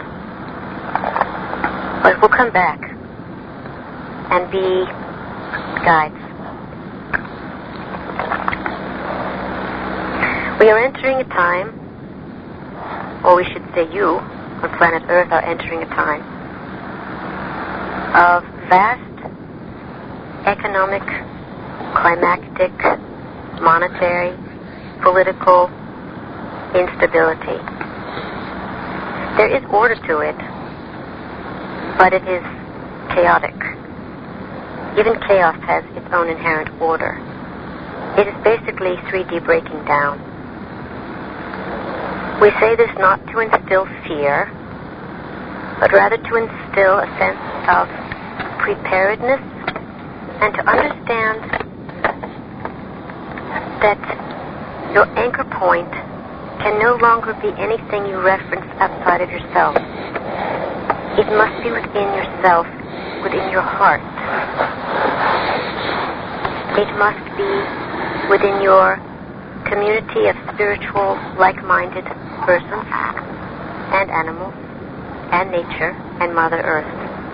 But we'll come back and be guides. We are entering a time, or we should say you, on planet Earth, are entering a time of vast economic, climactic, monetary, political instability. There is order to it, but it is chaotic. Even chaos has its own inherent order. It is basically 3D breaking down. We say this not to instill fear, but rather to instill a sense of preparedness and to understand that your anchor point can no longer be anything you reference outside of yourself. It must be within yourself, within your heart. It must be within your community of spiritual, like-minded persons and animals and nature and Mother Earth.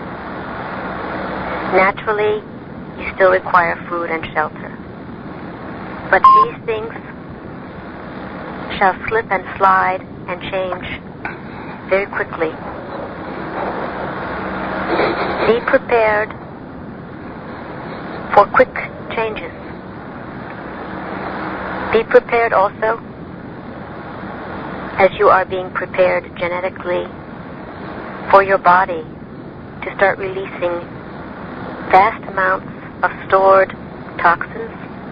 Naturally, you still require food and shelter. But these things shall slip and slide and change very quickly. Be prepared for quick changes. Be prepared also, as you are being prepared genetically, for your body to start releasing vast amounts of stored toxins,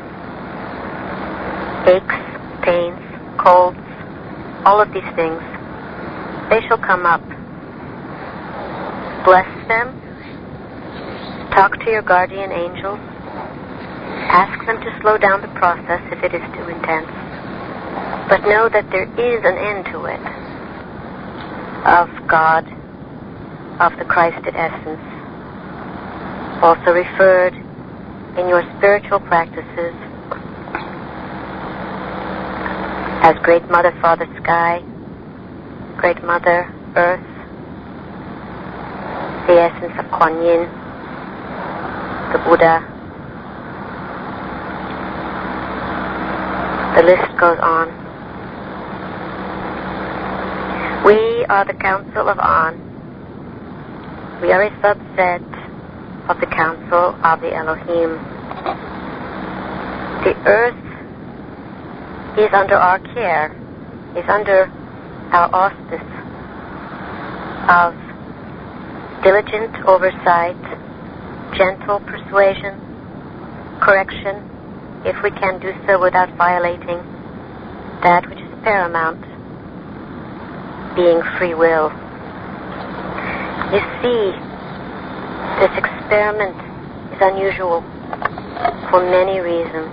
aches, pains, colds, all of these things. They shall come up. Bless them. Talk to your guardian angels. Ask them to slow down the process if it is too intense. But know that there is an end to it. Of God, of the Christed essence, also referred in your spiritual practices as Great Mother, Father Sky, Great Mother Earth, the essence of Kuan Yin, the Buddha. The list goes on. We are the Council of On. We are a subset of the Council of the Elohim. The Earth is under our care, is under our auspice of diligent oversight, gentle persuasion, correction, if we can do so without violating that which is paramount, being free will. You see, this experiment is unusual for many reasons.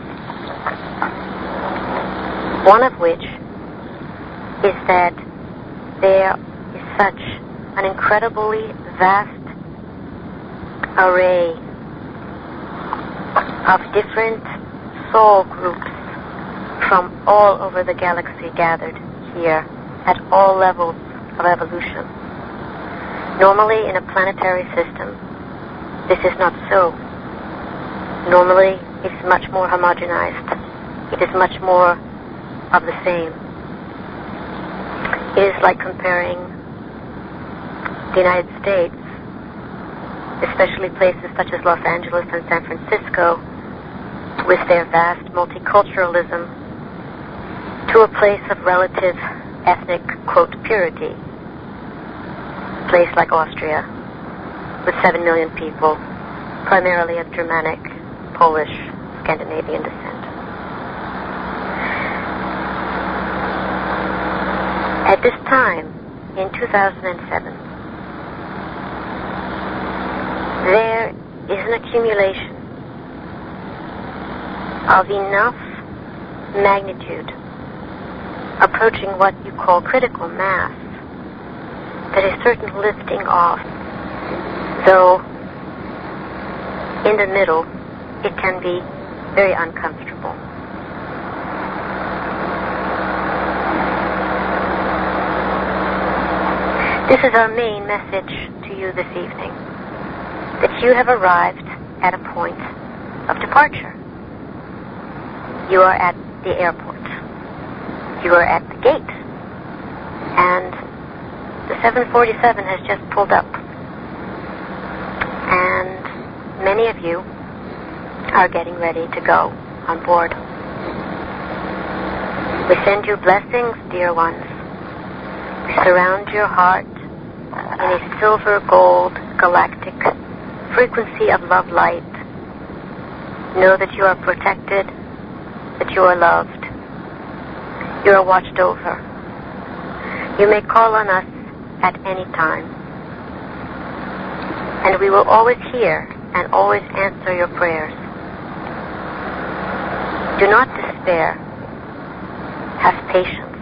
One of which is that there is such an incredibly vast array of different soul groups from all over the galaxy gathered here at all levels of evolution. Normally, in a planetary system, this is not so. Normally, it's much more homogenized. It is much more of the same. It is like comparing the United States, especially places such as Los Angeles and San Francisco, with their vast multiculturalism, to a place of relative ethnic, quote, purity. A place like Austria, with 7 million people, primarily of Germanic, Polish, Scandinavian descent. At this time, in 2007, there is an accumulation of enough magnitude, approaching what you call critical mass, that a certain lifting off, though in the middle it can be very uncomfortable. This is our main message to you this evening, that you have arrived at a point of departure. You are at the airport. You are at the gate. And the 747 has just pulled up. And many of you are getting ready to go on board. We send you blessings, dear ones. We surround your heart in a silver gold galactic frequency of love light. Know that you are protected, that you are loved. You are watched over. You may call on us at any time, and we will always hear and always answer your prayers. Do not despair. Have patience.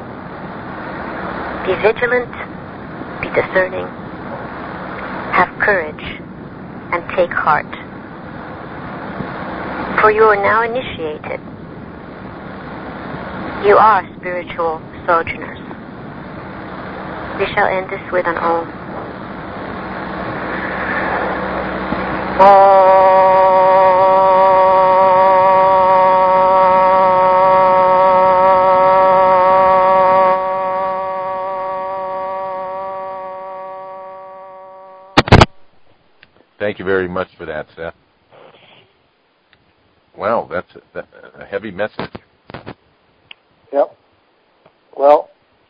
Be vigilant. Be discerning. Have courage and take heart. For you are now initiated. You are spiritual sojourners. We shall end this with an Om. Thank you very much for that, Seth. Wow, that's a heavy message. Yep. Well,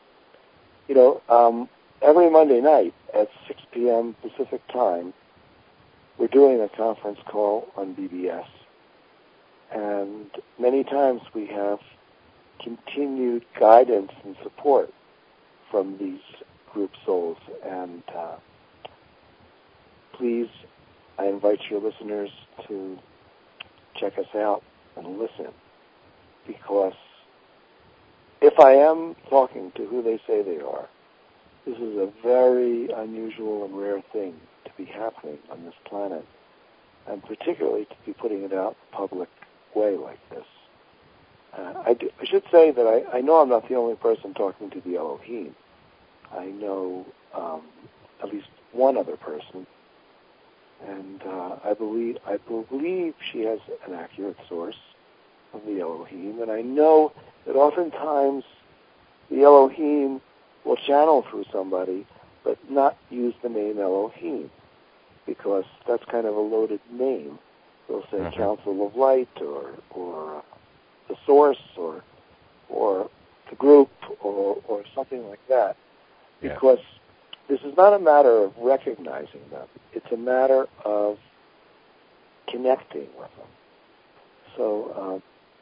every Monday night at 6 p.m. Pacific time, we're doing a conference call on BBS. And many times we have continued guidance and support from these group souls. And please, I invite your listeners to check us out and listen, because if I am talking to who they say they are, this is a very unusual and rare thing to be happening on this planet, and particularly to be putting it out in a public way like this. I should say that I know I'm not the only person talking to the Elohim. I know at least one other person, and I believe she has an accurate source of the Elohim, and I know that oftentimes the Elohim will channel through somebody, but not use the name Elohim, because that's kind of a loaded name. They'll say Council of Light, or the Source, or the group, or something like that, because this is not a matter of recognizing them. It's a matter of connecting with them. So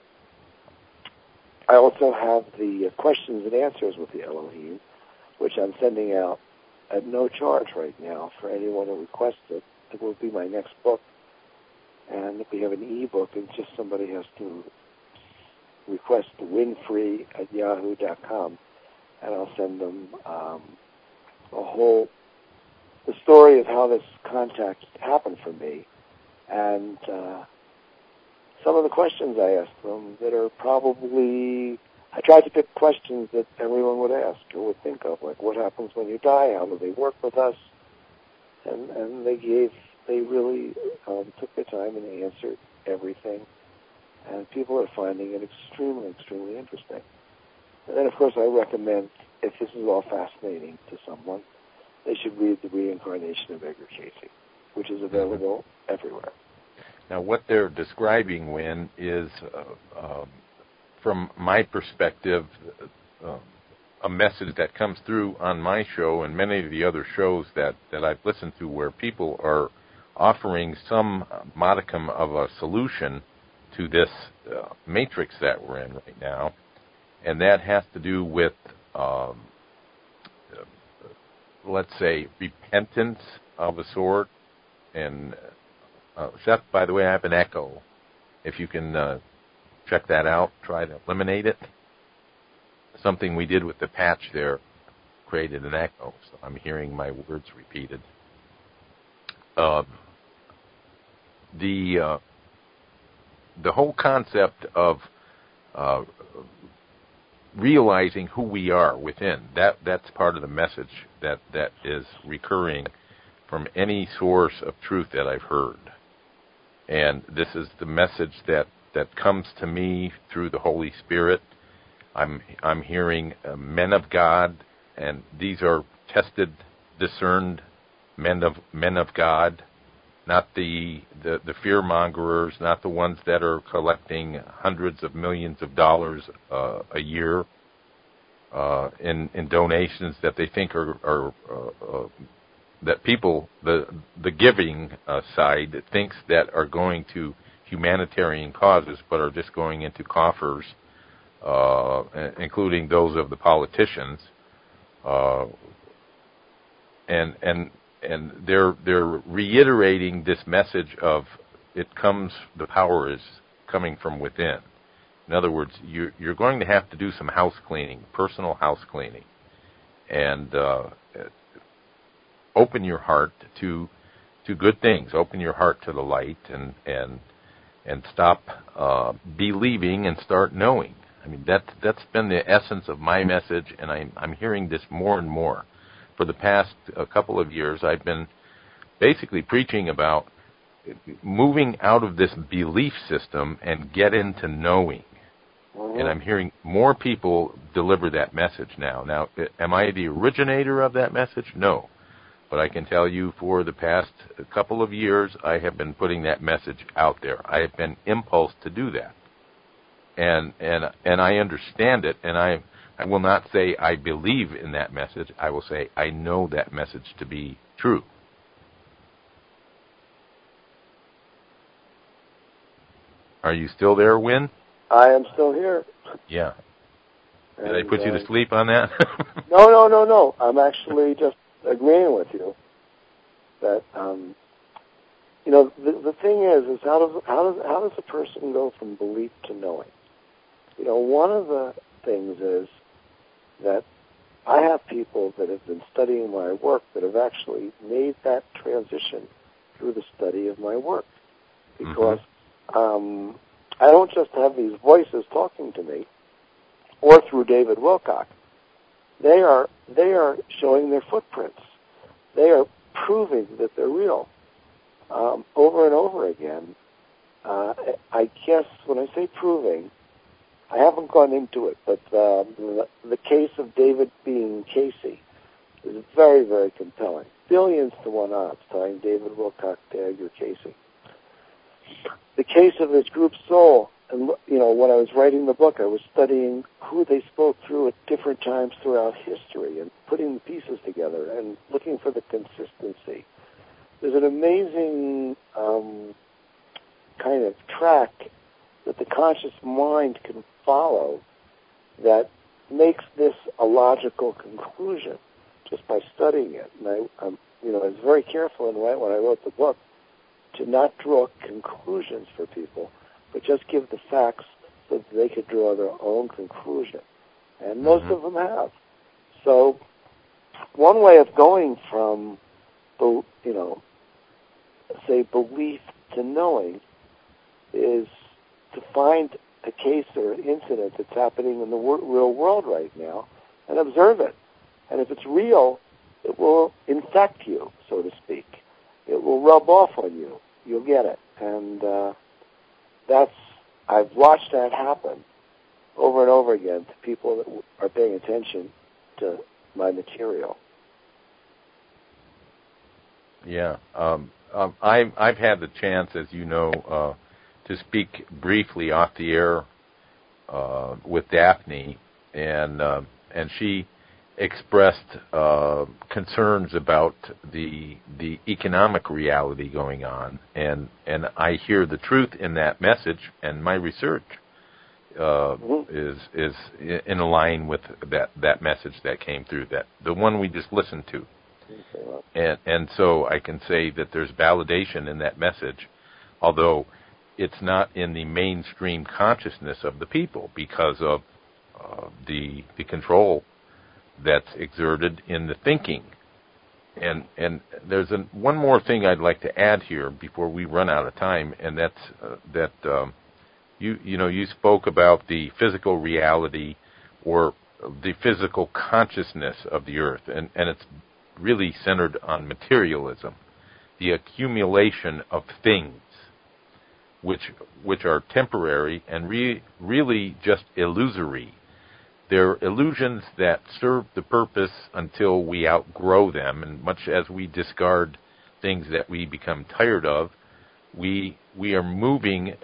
I also have the questions and answers with the Elohim, which I'm sending out at no charge right now for anyone who requests it. It will be my next book. And we have an e-book, and just somebody has to request winfree@yahoo.com, and I'll send them the story of how this contact happened for me, and some of the questions I asked them that are probably, I tried to pick questions that everyone would ask or would think of, like what happens when you die, how do they work with us, and they really took their time and they answered everything, and people are finding it extremely, extremely interesting. And then, of course, I recommend, if this is all fascinating to someone, they should read The Reincarnation of Edgar Cayce, which is available everywhere. Now, what they're describing, Win, is, from my perspective, a message that comes through on my show and many of the other shows that I've listened to, where people are offering some modicum of a solution to this matrix that we're in right now, and that has to do with, let's say, repentance of a sort. And Seth, by the way, I have an echo. If you can check that out, try to eliminate it. Something we did with the patch there created an echo, so I'm hearing my words repeated. The whole concept of realizing who we are within, that's part of the message that is recurring from any source of truth that I've heard. And this is the message that comes to me through the Holy Spirit. I'm hearing men of God, and these are tested, discerned men of God, not the fear-mongerers, not the ones that are collecting hundreds of millions of dollars a year in donations that they think are that people, the giving side thinks that are going to humanitarian causes, but are just going into coffers, including those of the politicians. and they're reiterating this message of the power is coming from within. In other words, you're going to have to do some house cleaning, personal house cleaning, and open your heart to good things. Open your heart to the light, and stop believing and start knowing. I mean, that's been the essence of my message, and I'm hearing this more and more. For the past couple of years, I've been basically preaching about moving out of this belief system and get into knowing. Mm-hmm. And I'm hearing more people deliver that message now. Now, am I the originator of that message? No. But I can tell you for the past couple of years, I have been putting that message out there. I have been impulsed to do that. And I understand it, and I will not say I believe in that message. I will say I know that message to be true. Are you still there, Win? I am still here. Yeah. Did I put you to sleep on that? No. I'm actually just agreeing with you that the thing is how does a person go from belief to knowing? One of the things is that I have people that have been studying my work that have actually made that transition through the study of my work, because I don't just have these voices talking to me, or through David Wilcock. They are showing their footprints. They are proving that they're real over and over again. I guess when I say proving, I haven't gone into it, but the case of David being Casey is very, very compelling. Billions to 1 odds tying David Wilcock to Edgar Casey. The case of this group soul, and when I was writing the book, I was studying who they spoke through at different times throughout history and putting the pieces together and looking for the consistency. There's an amazing kind of track that the conscious mind can follow that makes this a logical conclusion just by studying it. And I was very careful when I wrote the book to not draw conclusions for people, but just give the facts so that they could draw their own conclusion. And most of them have. So one way of going from, say, belief to knowing is to find a case or an incident that's happening in the real world right now and observe it. And if it's real, it will infect you, so to speak. It will rub off on you. You'll get it. And I've watched that happen over and over again to people that are paying attention to my material. Yeah. I've had the chance, as you know, to speak briefly off the air with Daphne, and she expressed concerns about the economic reality going on, and I hear the truth in that message, and my research is in line with that message that came through, that the one we just listened to. And so I can say that there's validation in that message, although it's not in the mainstream consciousness of the people because of the control that's exerted in the thinking. And there's one more thing I'd like to add here before we run out of time, and that's you spoke about the physical reality or the physical consciousness of the earth, and it's really centered on materialism, the accumulation of things which are temporary and really just illusory. They're illusions that serve the purpose until we outgrow them, and much as we discard things that we become tired of, we are moving,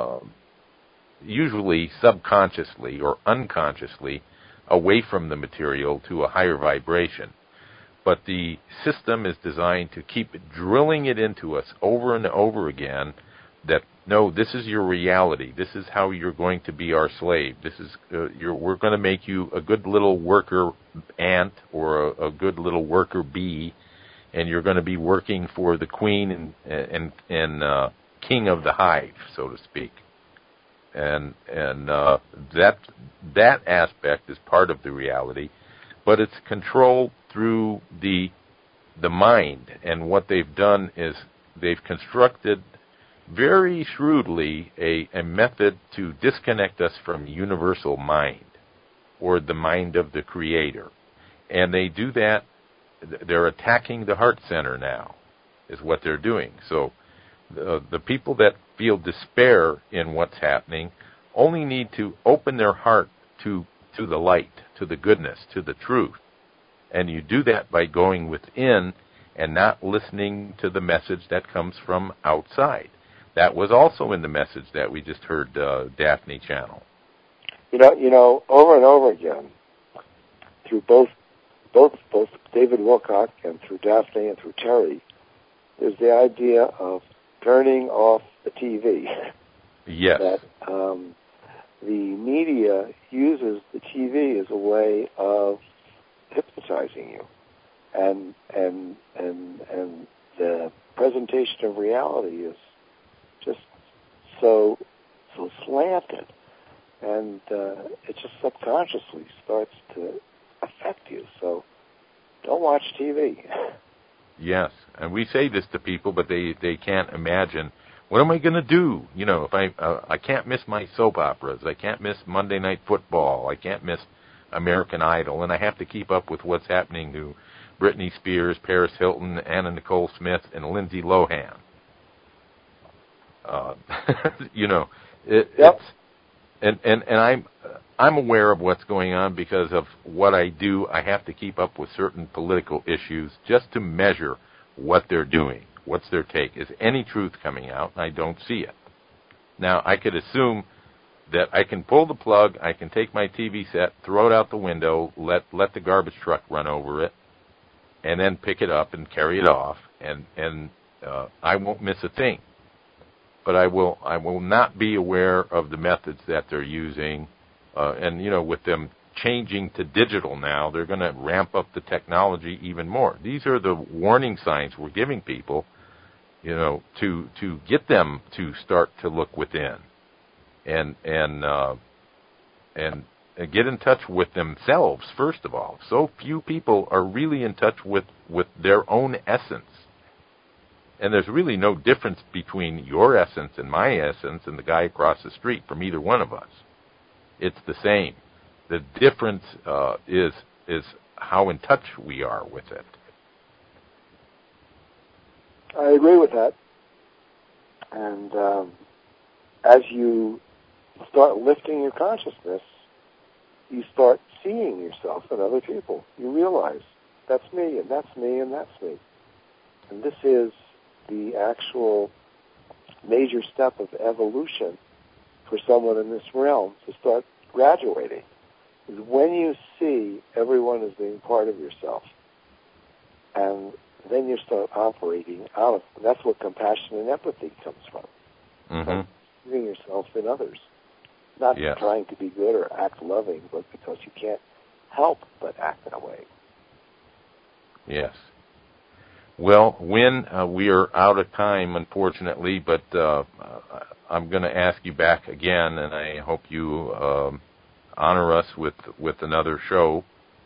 usually subconsciously or unconsciously, away from the material to a higher vibration. But the system is designed to keep drilling it into us over and over again that no, this is your reality. This is how you're going to be our slave. This is we're going to make you a good little worker ant or a good little worker bee, and you're going to be working for the queen and king of the hive, so to speak. And that aspect is part of the reality, but it's controlled through the mind. And what they've done is they've constructed very shrewdly a method to disconnect us from universal mind, or the mind of the Creator. And they do that, they're attacking the heart center now, is what they're doing. So the people that feel despair in what's happening only need to open their heart to the light, to the goodness, to the truth. And you do that by going within and not listening to the message that comes from outside. That was also in the message that we just heard Daphne channel. You know, over and over again, through both David Wilcock and through Daphne and through Terry, there's the idea of turning off the TV. Yes. That the media uses the TV as a way of hypnotizing you, and the presentation of reality is just so slanted, and it just subconsciously starts to affect you. So don't watch TV. Yes, and we say this to people, but they can't imagine, what am I going to do? You know, if I can't miss my soap operas, I can't miss Monday Night Football, I can't miss American Idol, and I have to keep up with what's happening to Britney Spears, Paris Hilton, Anna Nicole Smith, and Lindsay Lohan. You know, Yep. it's and I'm aware of what's going on because of what I do. I have to keep up with certain political issues just to measure what they're doing. What's their take? Is any truth coming out? I don't see it. Now, I could assume that I can pull the plug, I can take my TV set, throw it out the window, let the garbage truck run over it, and then pick it up and carry it off, and I won't miss a thing. But I will not be aware of the methods that they're using. And, you know, with them changing to digital now, they're going to ramp up the technology even more. These are the warning signs we're giving people, you know, to get them to start to look within and get in touch with themselves, first of all. So few people are really in touch with their own essence. And there's really no difference between your essence and my essence and the guy across the street from either one of us. It's the same. The difference is how in touch we are with it. I agree with that. And as you start lifting your consciousness, you start seeing yourself in other people. You realize, that's me, and that's me, and that's me. And this is the actual major step of evolution for someone in this realm to start graduating, is when you see everyone as being part of yourself. And then you start operating out of, that's what compassion and empathy comes from. Mm-hmm. Seeing yourself in others. Not trying to be good or act loving, but because you can't help but act that way. Yes. Well, Win, we are out of time, unfortunately, but I'm going to ask you back again, and I hope you honor us with another show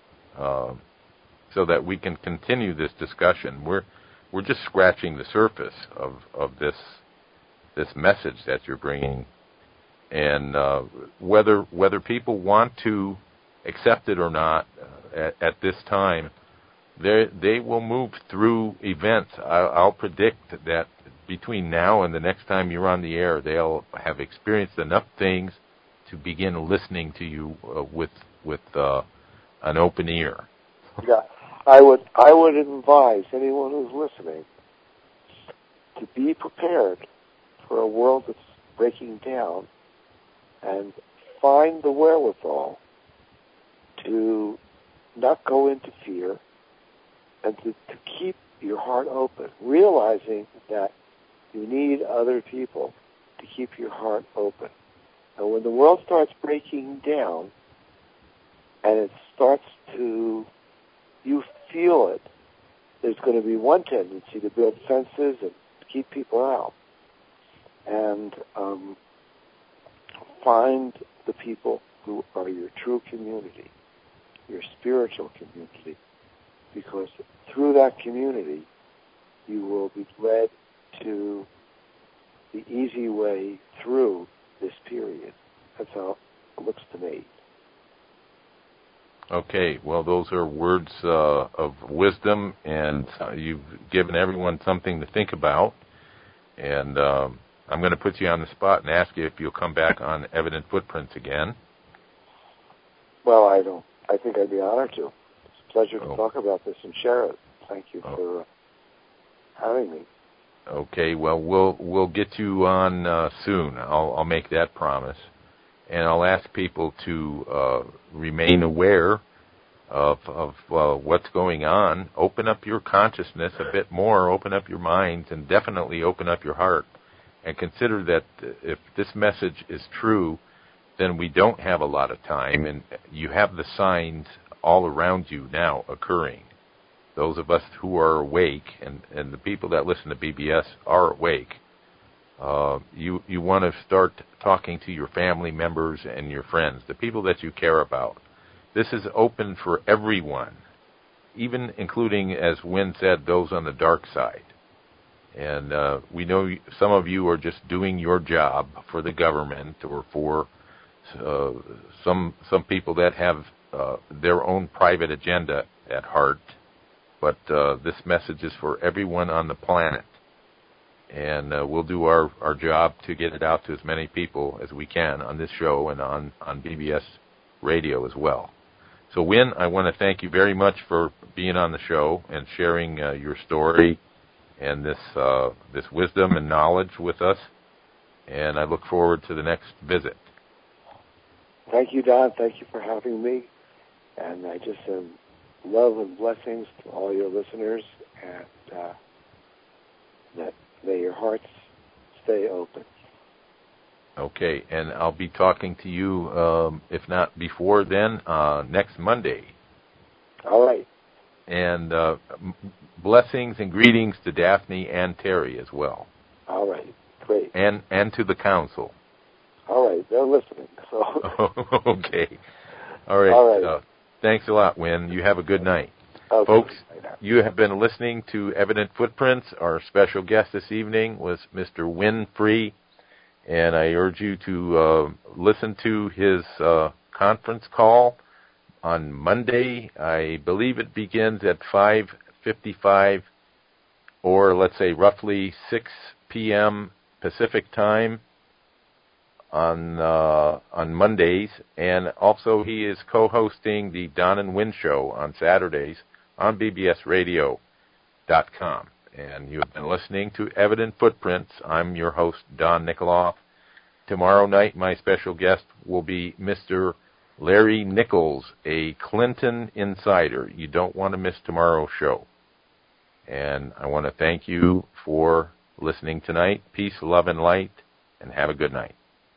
so that we can continue this discussion. We're just scratching the surface of this message that you're bringing, and whether people want to accept it or not at this time, they will move through events. I'll predict that between now and the next time you're on the air, they'll have experienced enough things to begin listening to you with an open ear. Yeah, I would advise anyone who's listening to be prepared for a world that's breaking down, and find the wherewithal to not go into fear, and to keep your heart open, realizing that you need other people to keep your heart open. And when the world starts breaking down, and it starts to, you feel it, there's going to be one tendency to build fences and keep people out. And find the people who are your true community, your spiritual community, because through that community, you will be led to the easy way through this period. That's how it looks to me. Okay, well, those are words of wisdom, and you've given everyone something to think about. And I'm going to put you on the spot and ask you if you'll come back on Evident Footprints again. Well, I think I'd be honored to. It's a pleasure to talk about this and share it. Thank you for having me. Okay, well, we'll get you on soon. I'll make that promise. And I'll ask people to remain aware of what's going on. Open up your consciousness a bit more, open up your minds, and definitely open up your heart. And consider that if this message is true, then we don't have a lot of time, and you have the signs all around you now occurring. Those of us who are awake, and the people that listen to BBS are awake, you want to start talking to your family members and your friends, the people that you care about. This is open for everyone, even including, as Wynn said, those on the dark side. And we know some of you are just doing your job for the government or for some people that have their own private agenda at heart. But this message is for everyone on the planet. And we'll do our job to get it out to as many people as we can on this show and on BBS Radio as well. So, Wynn, I want to thank you very much for being on the show and sharing your story and this wisdom and knowledge with us. And I look forward to the next visit. Thank you, Don. Thank you for having me. And I just send love and blessings to all your listeners, and that may your hearts stay open. Okay, and I'll be talking to you, if not before then, next Monday. All right. And blessings and greetings to Daphne and Terry as well. All right, great. And to the council. All right, they're listening. So. Okay. All right. All right. Thanks a lot, Wynn. You have a good night. Okay. Folks, you have been listening to Evident Footprints. Our special guest this evening was Mr. Wynn Free, and I urge you to listen to his conference call on Monday. I believe it begins at 5:55, or let's say roughly 6 p.m. Pacific time on Mondays, and also he is co-hosting the Don and Wynn Show on Saturdays on bbsradio.com. And you have been listening to Evident Footprints. I'm your host, Don Nikoloff. Tomorrow night, my special guest will be Mr. Larry Nichols, a Clinton insider. You don't want to miss tomorrow's show. And I want to thank you for listening tonight. Peace, love, and light, and have a good night.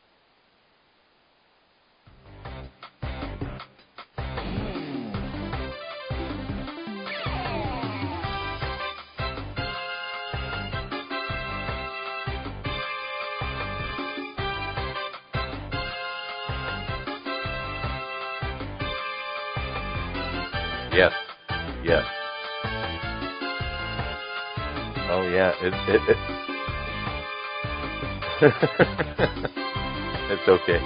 Yes. Yes. Oh yeah. It's okay.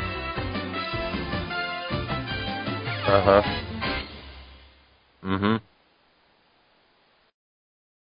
Uh-huh. Mm-hmm.